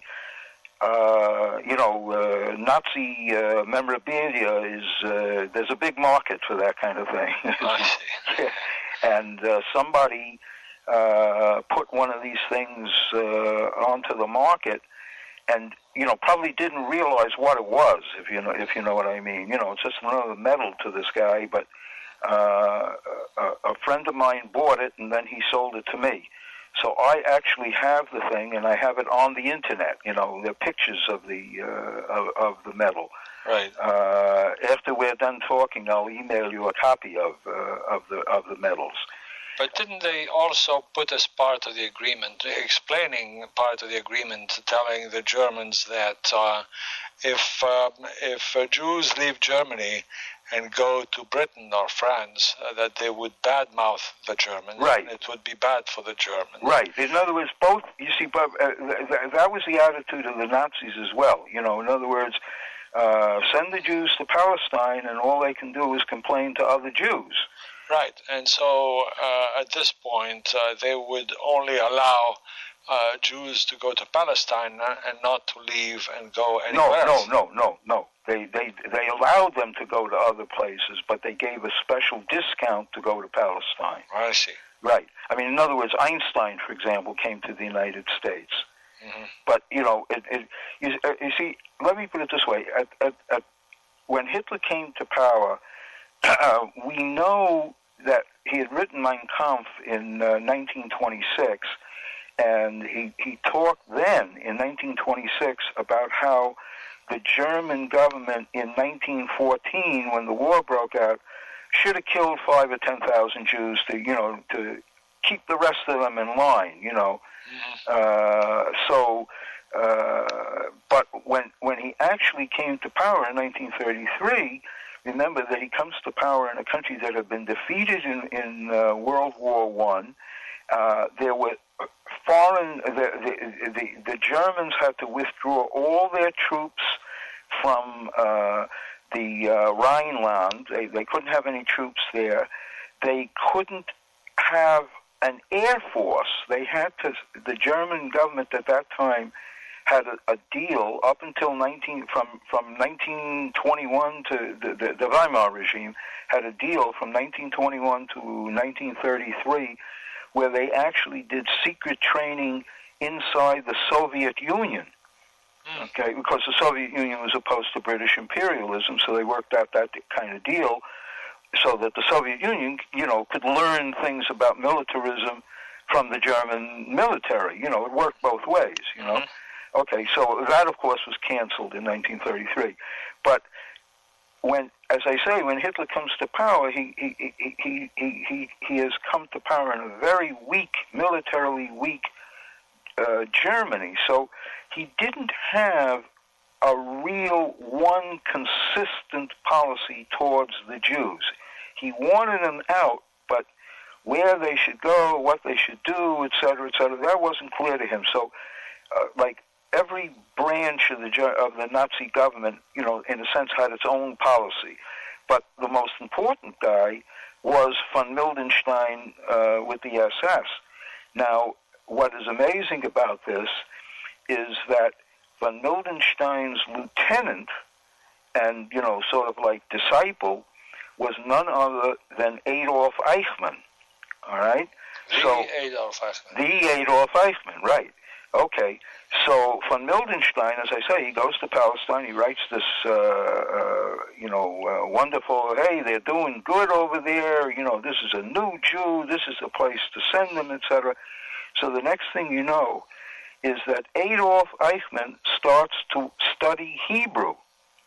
uh, you know, uh, Nazi uh, memorabilia is, uh, there's a big market for that kind of thing. I see. And uh, somebody uh, put one of these things uh, onto the market, and you know, probably didn't realize what it was, if you know, if you know what I mean. You know, it's just another medal to this guy. But uh, a, a friend of mine bought it, and then he sold it to me. So I actually have the thing, and I have it on the internet. You know, the pictures of the uh, of, of the medal. Right. Uh, after we're done talking, I'll email you a copy of uh, of the of the medals. But didn't they also put as part of the agreement, explaining part of the agreement, telling the Germans that uh, if um, if uh, Jews leave Germany and go to Britain or France, uh, that they would badmouth the Germans, right? And it would be bad for the Germans, right? In other words, both. You see, but uh, th- that was the attitude of the Nazis as well. You know, in other words, uh, send the Jews to Palestine, and all they can do is complain to other Jews. Right, and so uh, at this point, uh, they would only allow uh, Jews to go to Palestine and not to leave and go anywhere no, else. No, no, no, no. They, they, they allowed them to go to other places, but they gave a special discount to go to Palestine. I see. Right. I mean, in other words, Einstein, for example, came to the United States. Mm-hmm. But, you know, it, it, you, uh, you see, let me put it this way. At, at, at, when Hitler came to power, Uh, we know that he had written Mein Kampf in uh, nineteen twenty-six, and he, he talked then, in nineteen twenty-six, about how the German government in nineteen fourteen, when the war broke out, should have killed five or ten thousand Jews to, you know, to keep the rest of them in line, you know. Mm-hmm. Uh, so, uh, but when when he actually came to power in nineteen thirty-three, remember that he comes to power in a country that had been defeated in, in uh, World War One. Uh, there were foreign, the, the, the, the Germans had to withdraw all their troops from uh, the uh, Rhineland. They, they couldn't have any troops there. They couldn't have an air force. They had to, the German government at that time had a, a deal up until nineteen from from nineteen twenty-one to the, the, the Weimar regime had a deal from nineteen twenty-one to nineteen thirty-three, where they actually did secret training inside the Soviet Union. Okay, because the Soviet Union was opposed to British imperialism, so they worked out that kind of deal so that the Soviet Union, you know, could learn things about militarism from the German military. You know, it worked both ways, you know. Mm-hmm. Okay, so that, of course, was canceled in nineteen thirty-three. But when, as I say, when Hitler comes to power, he he he he he, he, he has come to power in a very weak, militarily weak uh, Germany. So he didn't have a real one consistent policy towards the Jews. He wanted them out, but where they should go, what they should do, et cetera, et cetera, that wasn't clear to him. So, uh, like, every branch of the of the Nazi government, you know, in a sense, had its own policy. But the most important guy was von Mildenstein uh, with the S S. Now, what is amazing about this is that von Mildenstein's lieutenant and, you know, sort of like disciple was none other than Adolf Eichmann. All right? The so, Adolf Eichmann. The Adolf Eichmann, right. Okay. So von Mildenstein, as I say, he goes to Palestine. He writes this, uh, uh, you know, uh, wonderful, hey, they're doing good over there. You know, this is a new Jew. This is a place to send them, et cetera. So the next thing you know is that Adolf Eichmann starts to study Hebrew.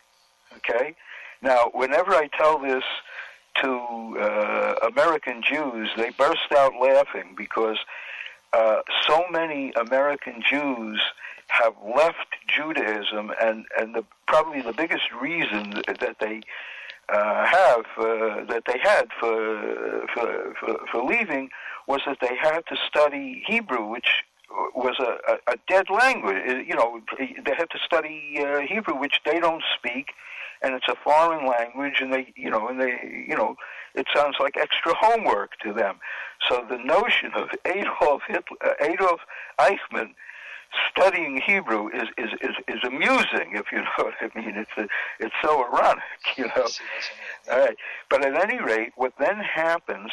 Okay? Now, whenever I tell this to uh, American Jews, they burst out laughing because uh, so many American Jews have left Judaism, and, and the, probably the biggest reason that they uh, have uh, that they had for, for for for leaving was that they had to study Hebrew, which was a, a, a dead language. You know, they had to study uh, Hebrew, which they don't speak, and it's a foreign language, and they, you know, and they, you know, it sounds like extra homework to them. So the notion of Adolf Hitler, uh, Adolf Eichmann studying Hebrew is, is, is, is amusing, if you know what I mean. It's a, it's so ironic, you know. All right, but at any rate, what then happens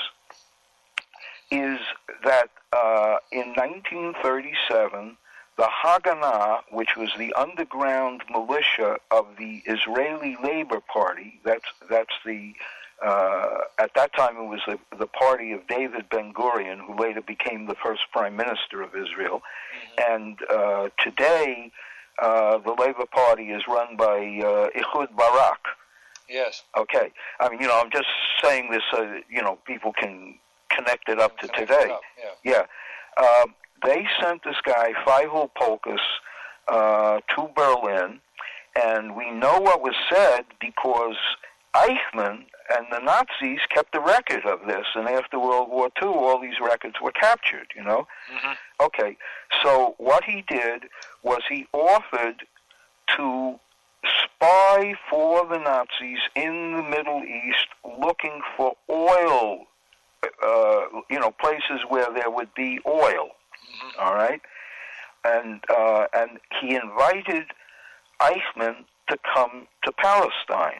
is that uh, in nineteen thirty-seven, the Haganah, which was the underground militia of the Israeli Labor Party, that's that's the uh, at that time it was the, the party of David Ben-Gurion, who later became the first prime minister of Israel, mm-hmm. and uh, today uh, the Labor Party is run by uh, Ehud Barak. Yes. Okay. I mean, you know, I'm just saying this so that, you know, people can connect it up to today. Up, yeah. yeah. Um, they sent this guy, Feigl Polkus, uh, to Berlin, and we know what was said because Eichmann and the Nazis kept a record of this, and after World War Two, all these records were captured, you know? Mm-hmm. Okay, so what he did was he offered to spy for the Nazis in the Middle East looking for oil, uh, you know, places where there would be oil. Mm-hmm. All right, and uh, and he invited Eichmann to come to Palestine.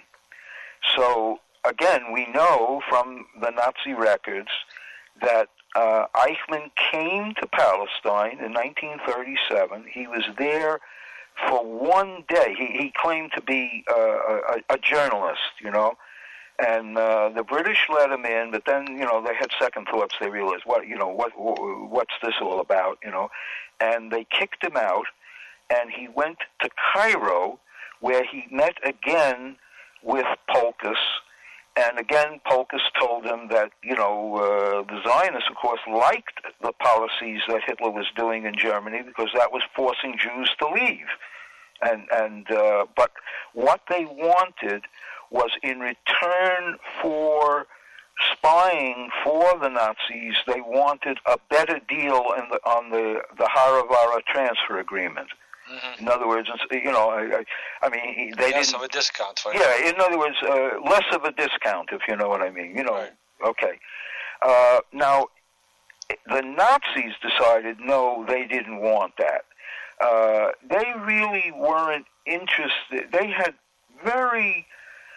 So again, we know from the Nazi records that uh, Eichmann came to Palestine in nineteen thirty-seven. He was there for one day. He, he claimed to be uh, a, a journalist, you know. And uh, the British let him in, but then, you know, they had second thoughts. They realized, what, you know, what, what's this all about, you know? And they kicked him out, and he went to Cairo, where he met again with Polkus. And again, Polkus told him that, you know, uh, the Zionists, of course, liked the policies that Hitler was doing in Germany because that was forcing Jews to leave. And and uh, but what they wanted was in return for spying for the Nazis, they wanted a better deal in the, on the, the Haravara transfer agreement. Mm-hmm. In other words, you know, I, I, I mean, they less didn't... of a discount for Yeah, you. In other words, uh, less of a discount, if you know what I mean. You know, right. Okay. Uh, now, the Nazis decided, no, they didn't want that. uh, they really weren't interested. They had very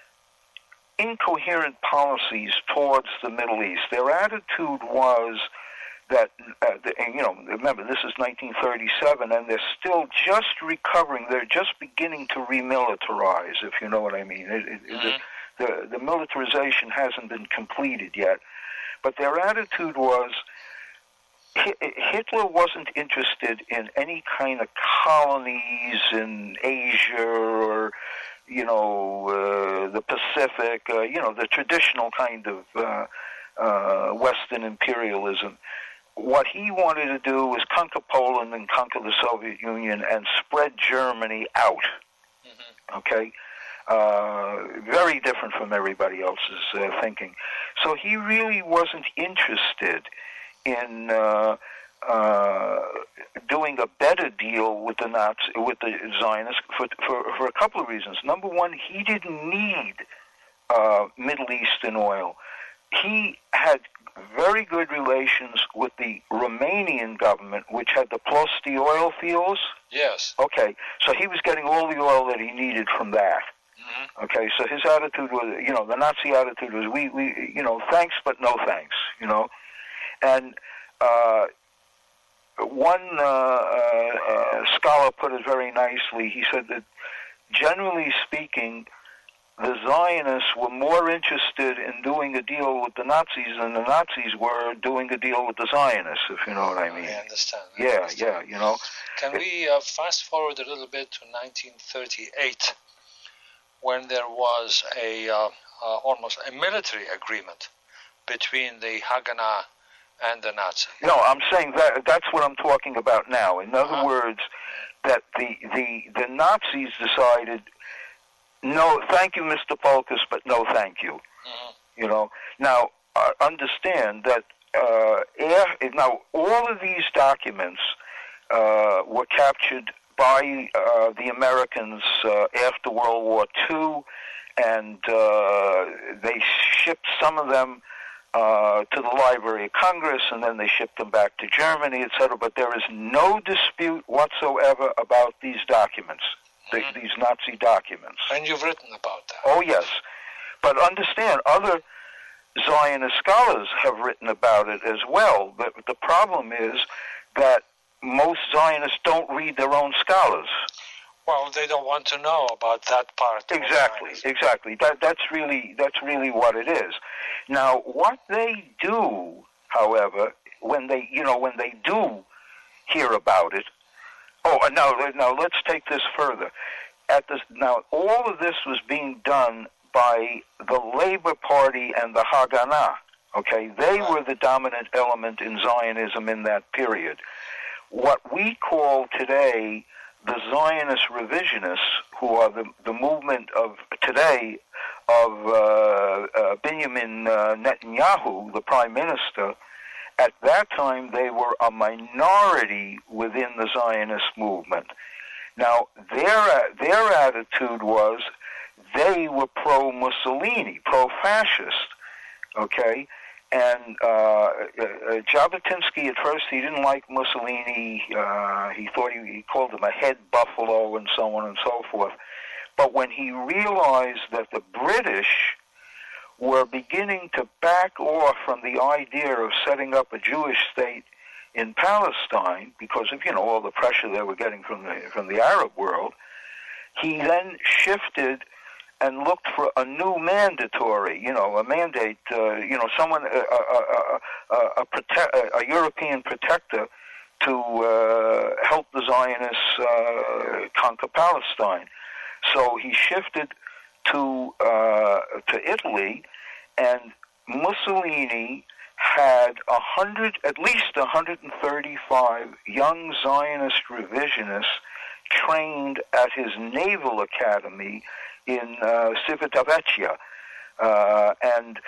incoherent policies towards the Middle East. Their attitude was that, uh, the, you know, remember, this is nineteen thirty-seven, and they're still just recovering. They're just beginning to remilitarize, if you know what I mean. It, it, mm-hmm. the, the, the militarization hasn't been completed yet. But their attitude was, Hitler wasn't interested in any kind of colonies in Asia or, you know, uh, the Pacific, uh, you know, the traditional kind of uh, uh, Western imperialism. What he wanted to do was conquer Poland and conquer the Soviet Union and spread Germany out. Mm-hmm. Okay? Uh, very different from everybody else's uh, thinking. So he really wasn't interested in uh, uh, doing a better deal with the Nazi, with the Zionists for, for, for a couple of reasons. Number one, he didn't need uh, Middle Eastern oil. He had very good relations with the Romanian government, which had the Plosti oil fields. Yes. Okay, so he was getting all the oil that he needed from that. Mm-hmm. Okay, so his attitude was, you know, the Nazi attitude was, we, we, you know, thanks but no thanks, you know. And uh, one uh, uh, scholar put it very nicely. He said that, generally speaking, the Zionists were more interested in doing a deal with the Nazis than the Nazis were doing a deal with the Zionists, if you know what I mean. I understand. I yeah, understand. yeah, you know. Can it, we uh, fast forward a little bit to nineteen thirty-eight, when there was a uh, uh, almost a military agreement between the Haganah and the Nazis? No, I'm saying that that's what I'm talking about now. In other uh-huh. words, that the, the, the Nazis decided, no, thank you, Mister Polkus, but no thank you. Mm-hmm. You know, now, uh, understand that, uh, air, now, all of these documents uh, were captured by uh, the Americans uh, after World War Two, and uh, they shipped some of them uh, to the Library of Congress, and then they shipped them back to Germany, et cetera. But there is no dispute whatsoever about these documents. The, these Nazi documents. And you've written about that. Oh, yes. But understand, other Zionist scholars have written about it as well. But the problem is that most Zionists don't read their own scholars. Well, they don't want to know about that part. Exactly, exactly. That, that's really that's really what it is. Now, what they do, however, when they you know when they do hear about it. Oh, now, now let's take this further. At this, now, all of this was being done by the Labor Party and the Haganah. Okay, they were the dominant element in Zionism in that period. What we call today the Zionist revisionists, who are the the movement of today of uh, uh, Benjamin uh, Netanyahu, the prime minister. At that time, they were a minority within the Zionist movement. Now, their their attitude was they were pro-Mussolini, pro-fascist, okay? And uh, uh, Jabotinsky, at first, he didn't like Mussolini. Uh, he thought he, he called him a head buffalo and so on and so forth. But when he realized that the British were beginning to back off from the idea of setting up a Jewish state in Palestine because of, you know, all the pressure they were getting from the from the Arab world, he then shifted and looked for a new mandatory, you know, a mandate, uh, you know, someone, a, a, a, a, prote- a European protector to uh, help the Zionists uh, conquer Palestine. So he shifted to uh, to Italy, and Mussolini had a hundred, at least one hundred thirty-five young Zionist revisionists trained at his naval academy in uh, Civitavecchia, uh, and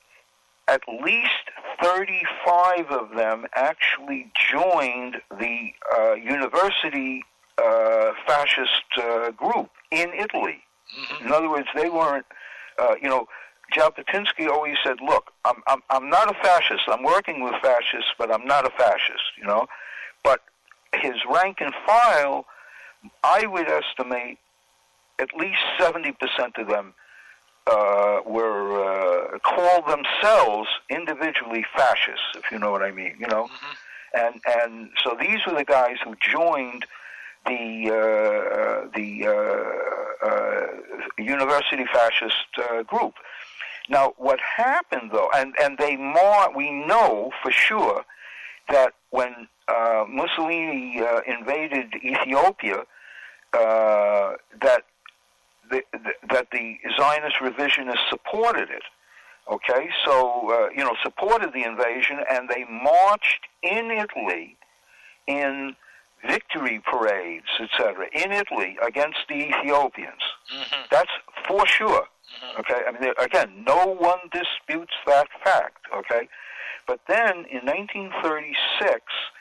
at least thirty-five of them actually joined the uh, university uh, fascist uh, group in Italy. In other words, they weren't, uh, you know, Jabotinsky always said, look, I'm, I'm, I'm not a fascist. I'm working with fascists, but I'm not a fascist, you know. But his rank and file, I would estimate at least seventy percent of them uh, were uh, called themselves individually fascists, if you know what I mean, you know. Mm-hmm. And and so these were the guys who joined the uh, the uh, uh, university fascist uh, group. Now, what happened though, and and they more we know for sure that when uh, Mussolini uh, invaded Ethiopia, uh, that the, the that the Zionist revisionists supported it. Okay, so uh, you know supported the invasion, and they marched in Italy in victory parades, et cetera, in Italy against the Ethiopians. Mm-hmm. That's for sure. Mm-hmm. Okay, I mean, there, again, no one disputes that fact. Okay, but then in nineteen thirty-six,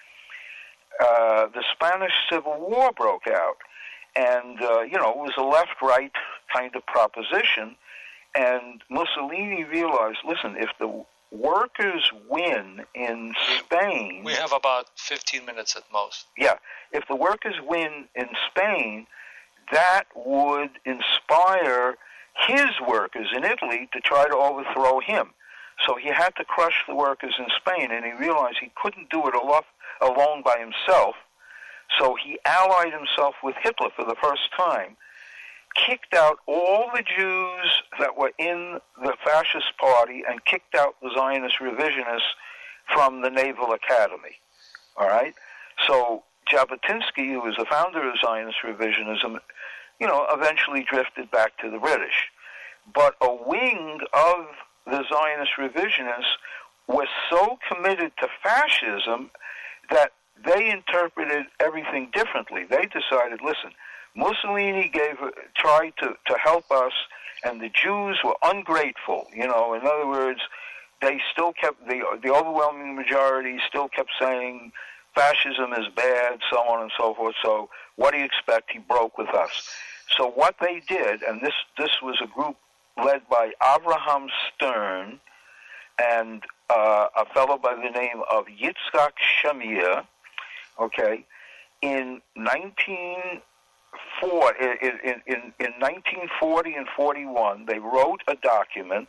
uh, the Spanish Civil War broke out, and uh, you know it was a left-right kind of proposition, and Mussolini realized, listen, if the workers win in Spain... We have about fifteen minutes at most. Yeah. If the workers win in Spain, that would inspire his workers in Italy to try to overthrow him. So he had to crush the workers in Spain, and he realized he couldn't do it alone by himself. So he allied himself with Hitler for the first time, kicked out all the Jews that were in the fascist party, and kicked out the Zionist revisionists from the Naval Academy. All right? So Jabotinsky, who was the founder of Zionist revisionism, you know, eventually drifted back to the British. But a wing of the Zionist revisionists was so committed to fascism that they interpreted everything differently. They decided, listen, Mussolini gave, tried to, to help us, and the Jews were ungrateful. You know, in other words, they still kept, the, the overwhelming majority still kept saying fascism is bad, so on and so forth. So what do you expect? He broke with us. So what they did, and this, this was a group led by Avraham Stern and uh, a fellow by the name of Yitzhak Shamir, okay, in nineteen forty, in, in, in nineteen forty and forty-one, they wrote a document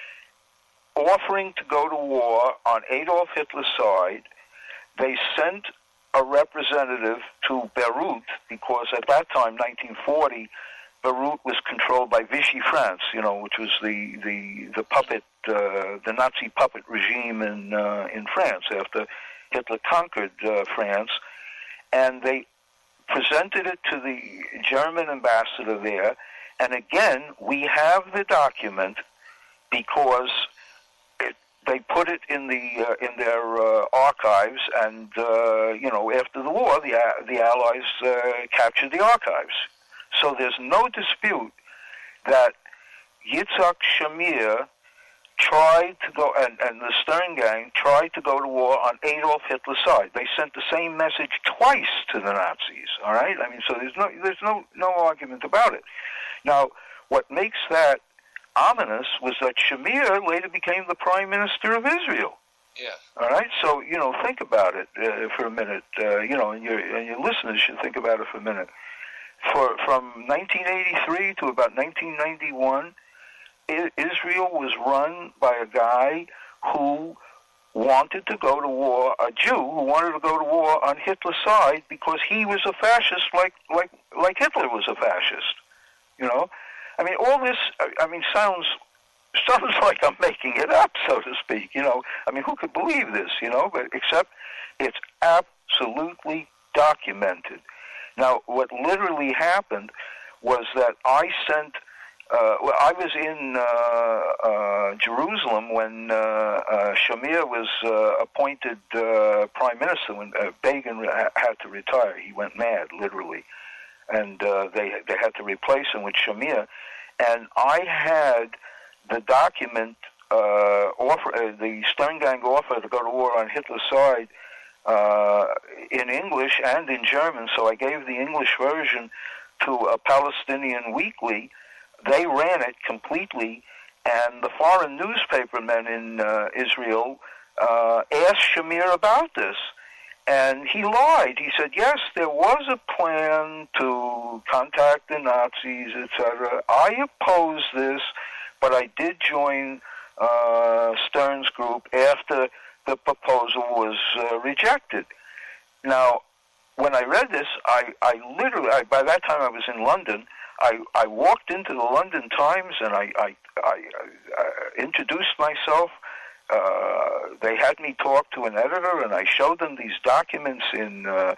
offering to go to war on Adolf Hitler's side. They sent a representative to Beirut because at that time, nineteen forty, Beirut was controlled by Vichy France, you know, which was the the the puppet, uh, the Nazi puppet regime in uh, in France after Hitler conquered uh, France, and they presented it to the German ambassador there. And again, we have the document because it, they put it in the uh, in their uh, archives, and uh, you know, after the war, the the Allies uh, captured the archives. So there's no dispute that Yitzhak Shamir tried to go, and, and the Stern Gang tried to go to war on Adolf Hitler's side. They sent the same message twice to the Nazis. All right, I mean, so there's no there's no no argument about it. Now, what makes that ominous was that Shamir later became the Prime Minister of Israel. Yeah. All right, so you know, think about it uh, for a minute. Uh, you know, and your and your listeners should think about it for a minute. For from nineteen eighty-three to about nineteen ninety-one, Israel was run by a guy who wanted to go to war, a Jew who wanted to go to war on Hitler's side because he was a fascist like like like Hitler was a fascist. You know, I mean, all this, I mean, sounds sounds like I'm making it up, so to speak. You know, I mean, who could believe this? You know, but except it's absolutely documented. Now, what literally happened was that I sent, uh, well, I was in uh, uh, Jerusalem when uh, uh, Shamir was uh, appointed uh, prime minister, when uh, Begin ha- had to retire. He went mad, literally. And uh, they they had to replace him with Shamir. And I had the document, uh, offer, uh, the Stern Gang offer to go to war on Hitler's side, Uh, in English and in German, so I gave the English version to a Palestinian weekly. They ran it completely, and the foreign newspapermen in uh, Israel uh, asked Shamir about this, And he lied. He said, yes, there was a plan to contact the Nazis, et cetera. I opposed this, but I did join uh, Stern's group after the proposal was uh, rejected. Now, when I read this, I, I literally, I, by that time I was in London, I, I walked into the London Times and I, I, I, I introduced myself. Uh, they had me talk to an editor, and I showed them these documents in uh,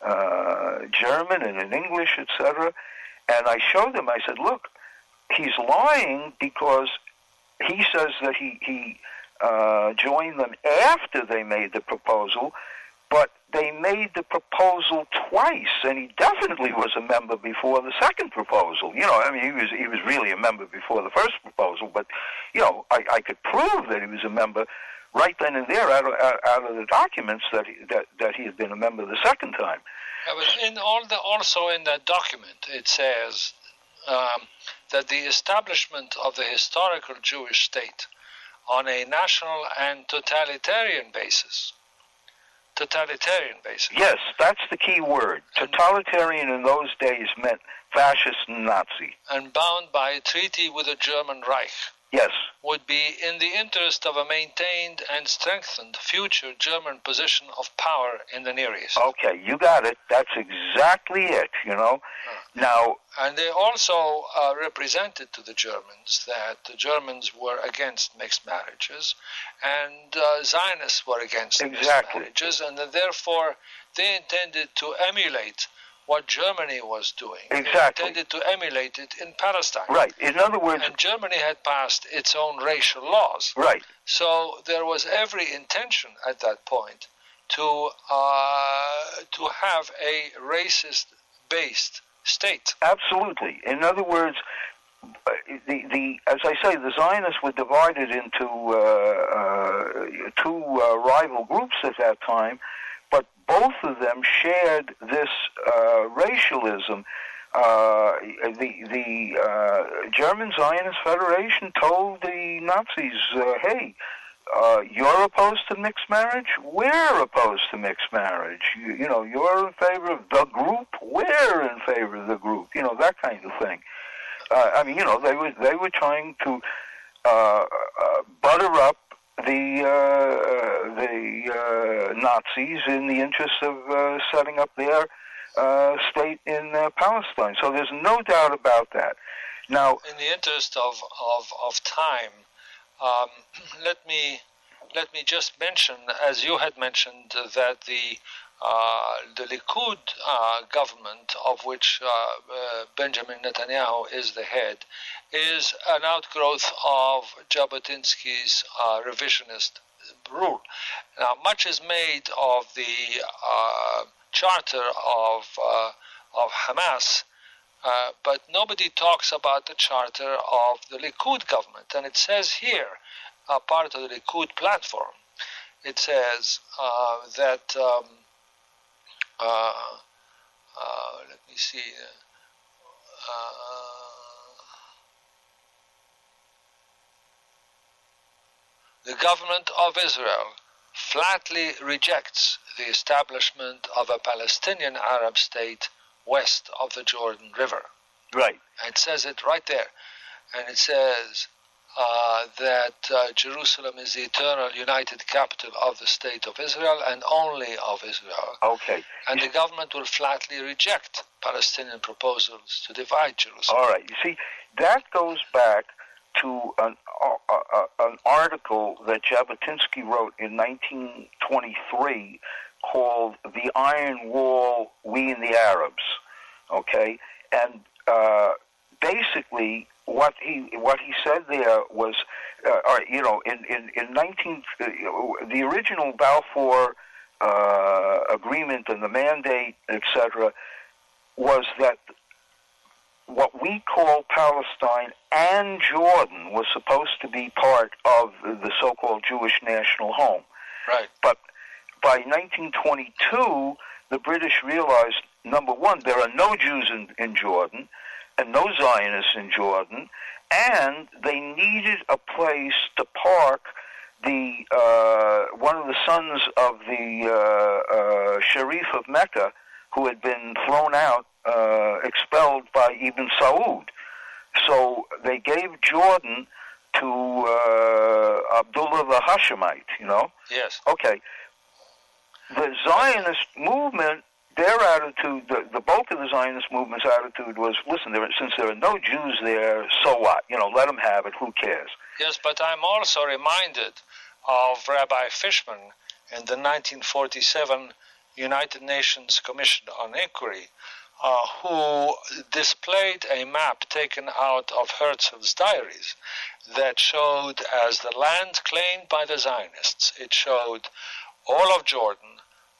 uh, German and in English, et cetera. And I showed them, I said, look, he's lying because he says that he, he uh, joined them after they made the proposal, but they made the proposal twice, and he definitely was a member before the second proposal. You know, I mean, he was he was really a member before the first proposal, but, you know, I, I could prove that he was a member right then and there out of, out of the documents that he, that, that he had been a member the second time. Yeah, but in all the, also in that document, it says um, that the establishment of the historical Jewish state on a national and totalitarian basis Totalitarian, basically. Yes, that's the key word. Totalitarian in those days meant fascist and Nazi. And bound by a treaty with the German Reich. Yes. Would be in the interest of a maintained and strengthened future German position of power in the Near East. Okay, you got it. That's exactly it, you know. Uh, now, and they also uh, represented to the Germans that the Germans were against mixed marriages, and uh, Zionists were against exactly. mixed marriages, and that therefore they intended to emulate what Germany was doing. Exactly. They intended to emulate it in Palestine. Right. In other words... And Germany had passed its own racial laws. Right. So there was every intention at that point to uh, to have a racist-based state. Absolutely. In other words, the, the as I say, the Zionists were divided into uh, uh, two uh, rival groups at that time, but both of them shared this uh, racialism. Uh, the the uh, German Zionist Federation told the Nazis, uh, hey, uh, you're opposed to mixed marriage? We're opposed to mixed marriage. You, you know, you're in favor of the group? We're in favor of the group. You know, that kind of thing. Uh, I mean, you know, they were, they were trying to uh, uh, butter up the uh, the uh, Nazis in the interest of uh, setting up their uh, state in uh, Palestine. So there's no doubt about that. Now, in the interest of of, of time, um, let me let me just mention, as you had mentioned, uh, that the uh, the Likud uh, government, of which uh, uh, Benjamin Netanyahu is the head, is an outgrowth of Jabotinsky's uh, revisionist rule. Now, much is made of the uh, charter of uh, of Hamas, uh, but nobody talks about the charter of the Likud government. And it says here, uh, part of the Likud platform, it says uh, that. Um, uh, uh, let me see. Uh, The government of Israel flatly rejects the establishment of a Palestinian Arab state west of the Jordan River. Right. It says it right there. And it says uh, that uh, Jerusalem is the eternal united capital of the state of Israel and only of Israel. Okay. And the government will flatly reject Palestinian proposals to divide Jerusalem. All right. You see, that goes back to an, uh, uh, an article that Jabotinsky wrote in nineteen twenty-three called "The Iron Wall, We and the Arabs." Okay, and uh, basically what he what he said there was, uh, or, you know, in in in nineteen uh, the original Balfour uh, agreement and the mandate, et cetera, was that what we call Palestine and Jordan was supposed to be part of the so-called Jewish national home. Right. But by nineteen twenty-two, the British realized, number one, there are no Jews in, in Jordan and no Zionists in Jordan, and they needed a place to park the uh, one of the sons of the uh, uh, Sharif of Mecca, who had been thrown out, uh, expelled by Ibn Saud. So they gave Jordan to uh, Abdullah the Hashemite, you know? Yes. Okay. The Zionist movement, their attitude, the, the bulk of the Zionist movement's attitude was, listen, there, since there are no Jews there, so what? You know, let them have it, who cares? Yes, but I'm also reminded of Rabbi Fishman in the nineteen forty-seven United Nations Commission on Inquiry, uh, who displayed a map taken out of Herzl's diaries that showed, as the land claimed by the Zionists, it showed all of Jordan,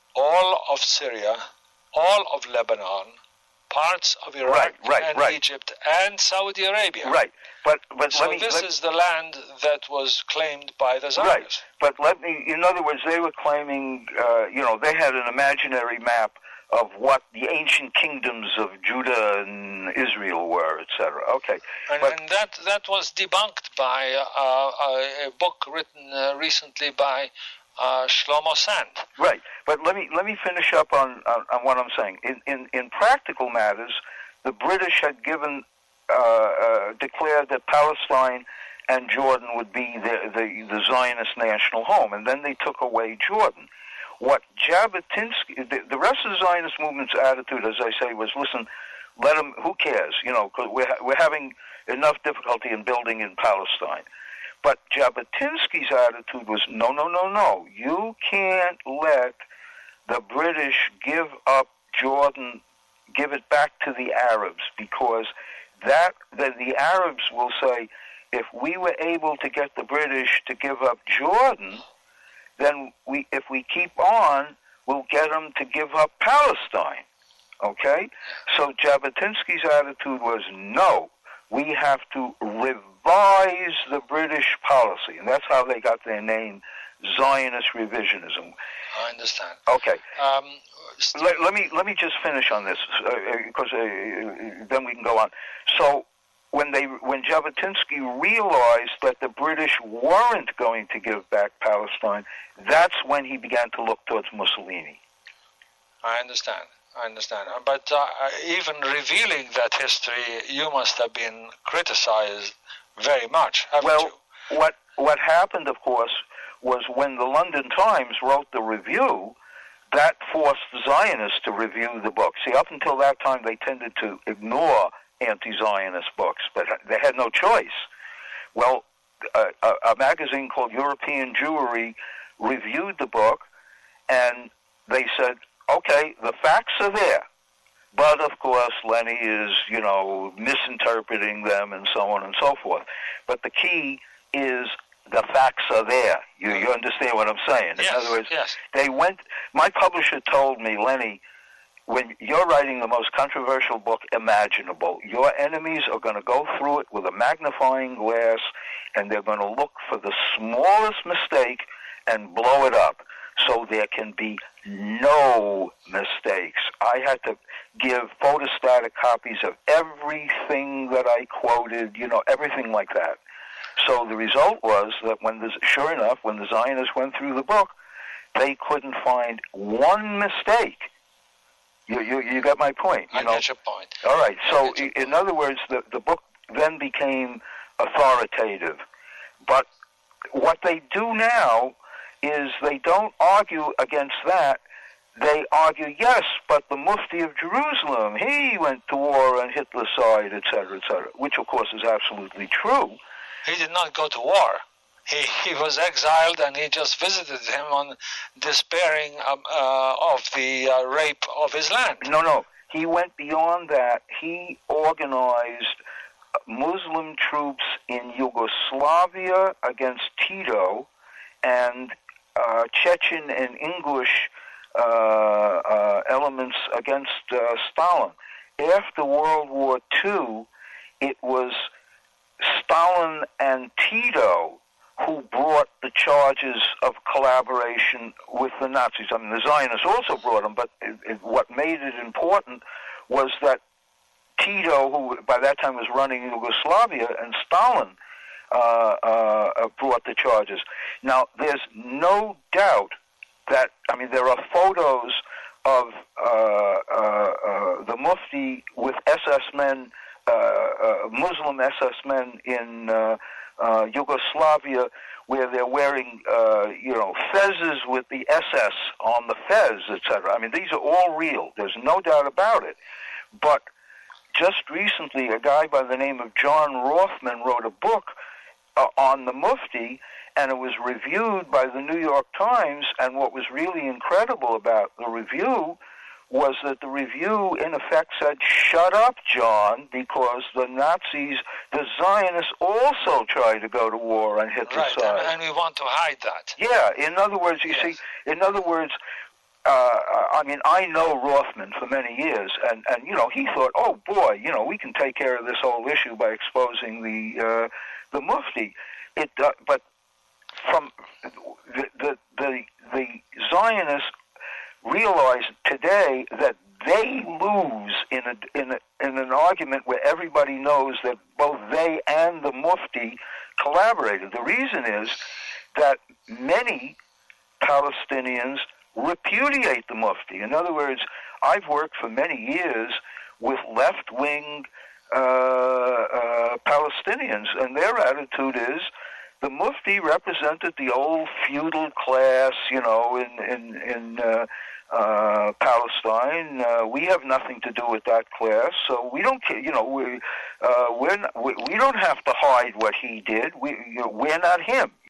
all of Syria, all of Lebanon, parts of Iraq right, right, and right. Egypt, and Saudi Arabia. Right, but but so let me, this let, is the land that was claimed by the Zionists. Right, but let me. In other words, they were claiming, uh, you know, they had an imaginary map of what the ancient kingdoms of Judah and Israel were, et cetera. Okay, and, but, and that that was debunked by uh, a, a book written uh, recently by uh, Shlomo Sand. Right, but let me let me finish up on, on, on what I'm saying. In, in in practical matters, the British had given uh, uh, declared that Palestine and Jordan would be the, the the Zionist national home, and then they took away Jordan. What Jabotinsky, the, the rest of the Zionist movement's attitude, as I say, was, listen, let them, who cares? You know, because we're, we're having enough difficulty in building in Palestine. But Jabotinsky's attitude was, no, no, no, no. You can't let the British give up Jordan, give it back to the Arabs, because that the, the Arabs will say, if we were able to get the British to give up Jordan, then we, if we keep on, we'll get them to give up Palestine. Okay? So Jabotinsky's attitude was, no, we have to revise the British policy. And that's how they got their name, Zionist revisionism. I understand. Okay. Um, let, let me let me just finish on this, uh, because uh, then we can go on. So when they when Jabotinsky realized that the British weren't going to give back Palestine, that's when he began to look towards Mussolini. I understand. I understand. But uh, even revealing that history, you must have been criticized very much, haven't well, you? what what happened, of course, was when the London Times wrote the review, that forced the Zionists to review the book. See, up until that time, they tended to ignore anti-Zionist books, but they had no choice. Well, a, a, a magazine called European Jewry reviewed the book, and they said, okay, the facts are there, but of course Lenny is, you know, misinterpreting them and so on and so forth. But the key is the facts are there. You, you understand what I'm saying? Yes, In other words, yes. they went, my publisher told me, Lenny, when you're writing the most controversial book imaginable, your enemies are going to go through it with a magnifying glass, and they're going to look for the smallest mistake and blow it up, so there can be no mistakes. I had to give photostatic copies of everything that I quoted, you know, everything like that. So the result was that when the, sure enough, when the Zionists went through the book, they couldn't find one mistake. You, you, you got my point. You I know? get your point. All right. So, your in other words, the, the book then became authoritative. But what they do now is they don't argue against that. They argue, yes, but the Mufti of Jerusalem, he went to war on Hitler's side, et cetera, et cetera, which, of course, is absolutely true. He did not go to war. He, he was exiled, and he just visited him on despairing um, uh, of the uh, rape of his land. No, no. He went beyond that. He organized Muslim troops in Yugoslavia against Tito, and uh, Chechen and English uh, uh, elements against uh, Stalin. After World War Two, it was Stalin and Tito who brought the charges of collaboration with the Nazis. I mean, the Zionists also brought them, but it, it, what made it important was that Tito, who by that time was running Yugoslavia, and Stalin uh, uh, brought the charges. Now, there's no doubt that, I mean, there are photos of uh, uh, uh, the Mufti with S S men, uh, uh, Muslim S S men in uh, uh, Yugoslavia, where they're wearing, uh, you know, fezzes with the S S on the fez, et cetera. I mean, these are all real. There's no doubt about it. But just recently, a guy by the name of John Rothman wrote a book uh, on the Mufti, and it was reviewed by the New York Times, and what was really incredible about the review was that the review, in effect, said, shut up, John, because the Nazis, the Zionists, also tried to go to war on Hitler's right, side. And, and we want to hide that. Yeah, in other words, you yes. see, in other words, uh, I mean, I know Rothman for many years, and, and, you know, he thought, oh, boy, you know, we can take care of this whole issue by exposing the uh, the Mufti. It, uh, but from the, the, the, the Zionists realize today that they lose in a, in a, in an argument where everybody knows that both they and the Mufti collaborated. The reason is that many Palestinians repudiate the Mufti. In other words, I've worked for many years with left-wing uh, uh, Palestinians, and their attitude is the Mufti represented the old feudal class, you know, in in, in uh, uh, Palestine. Uh, we have nothing to do with that class, so we don't, you know, we uh, we're not, we, we don't have to hide what he did. We you know, we're not him.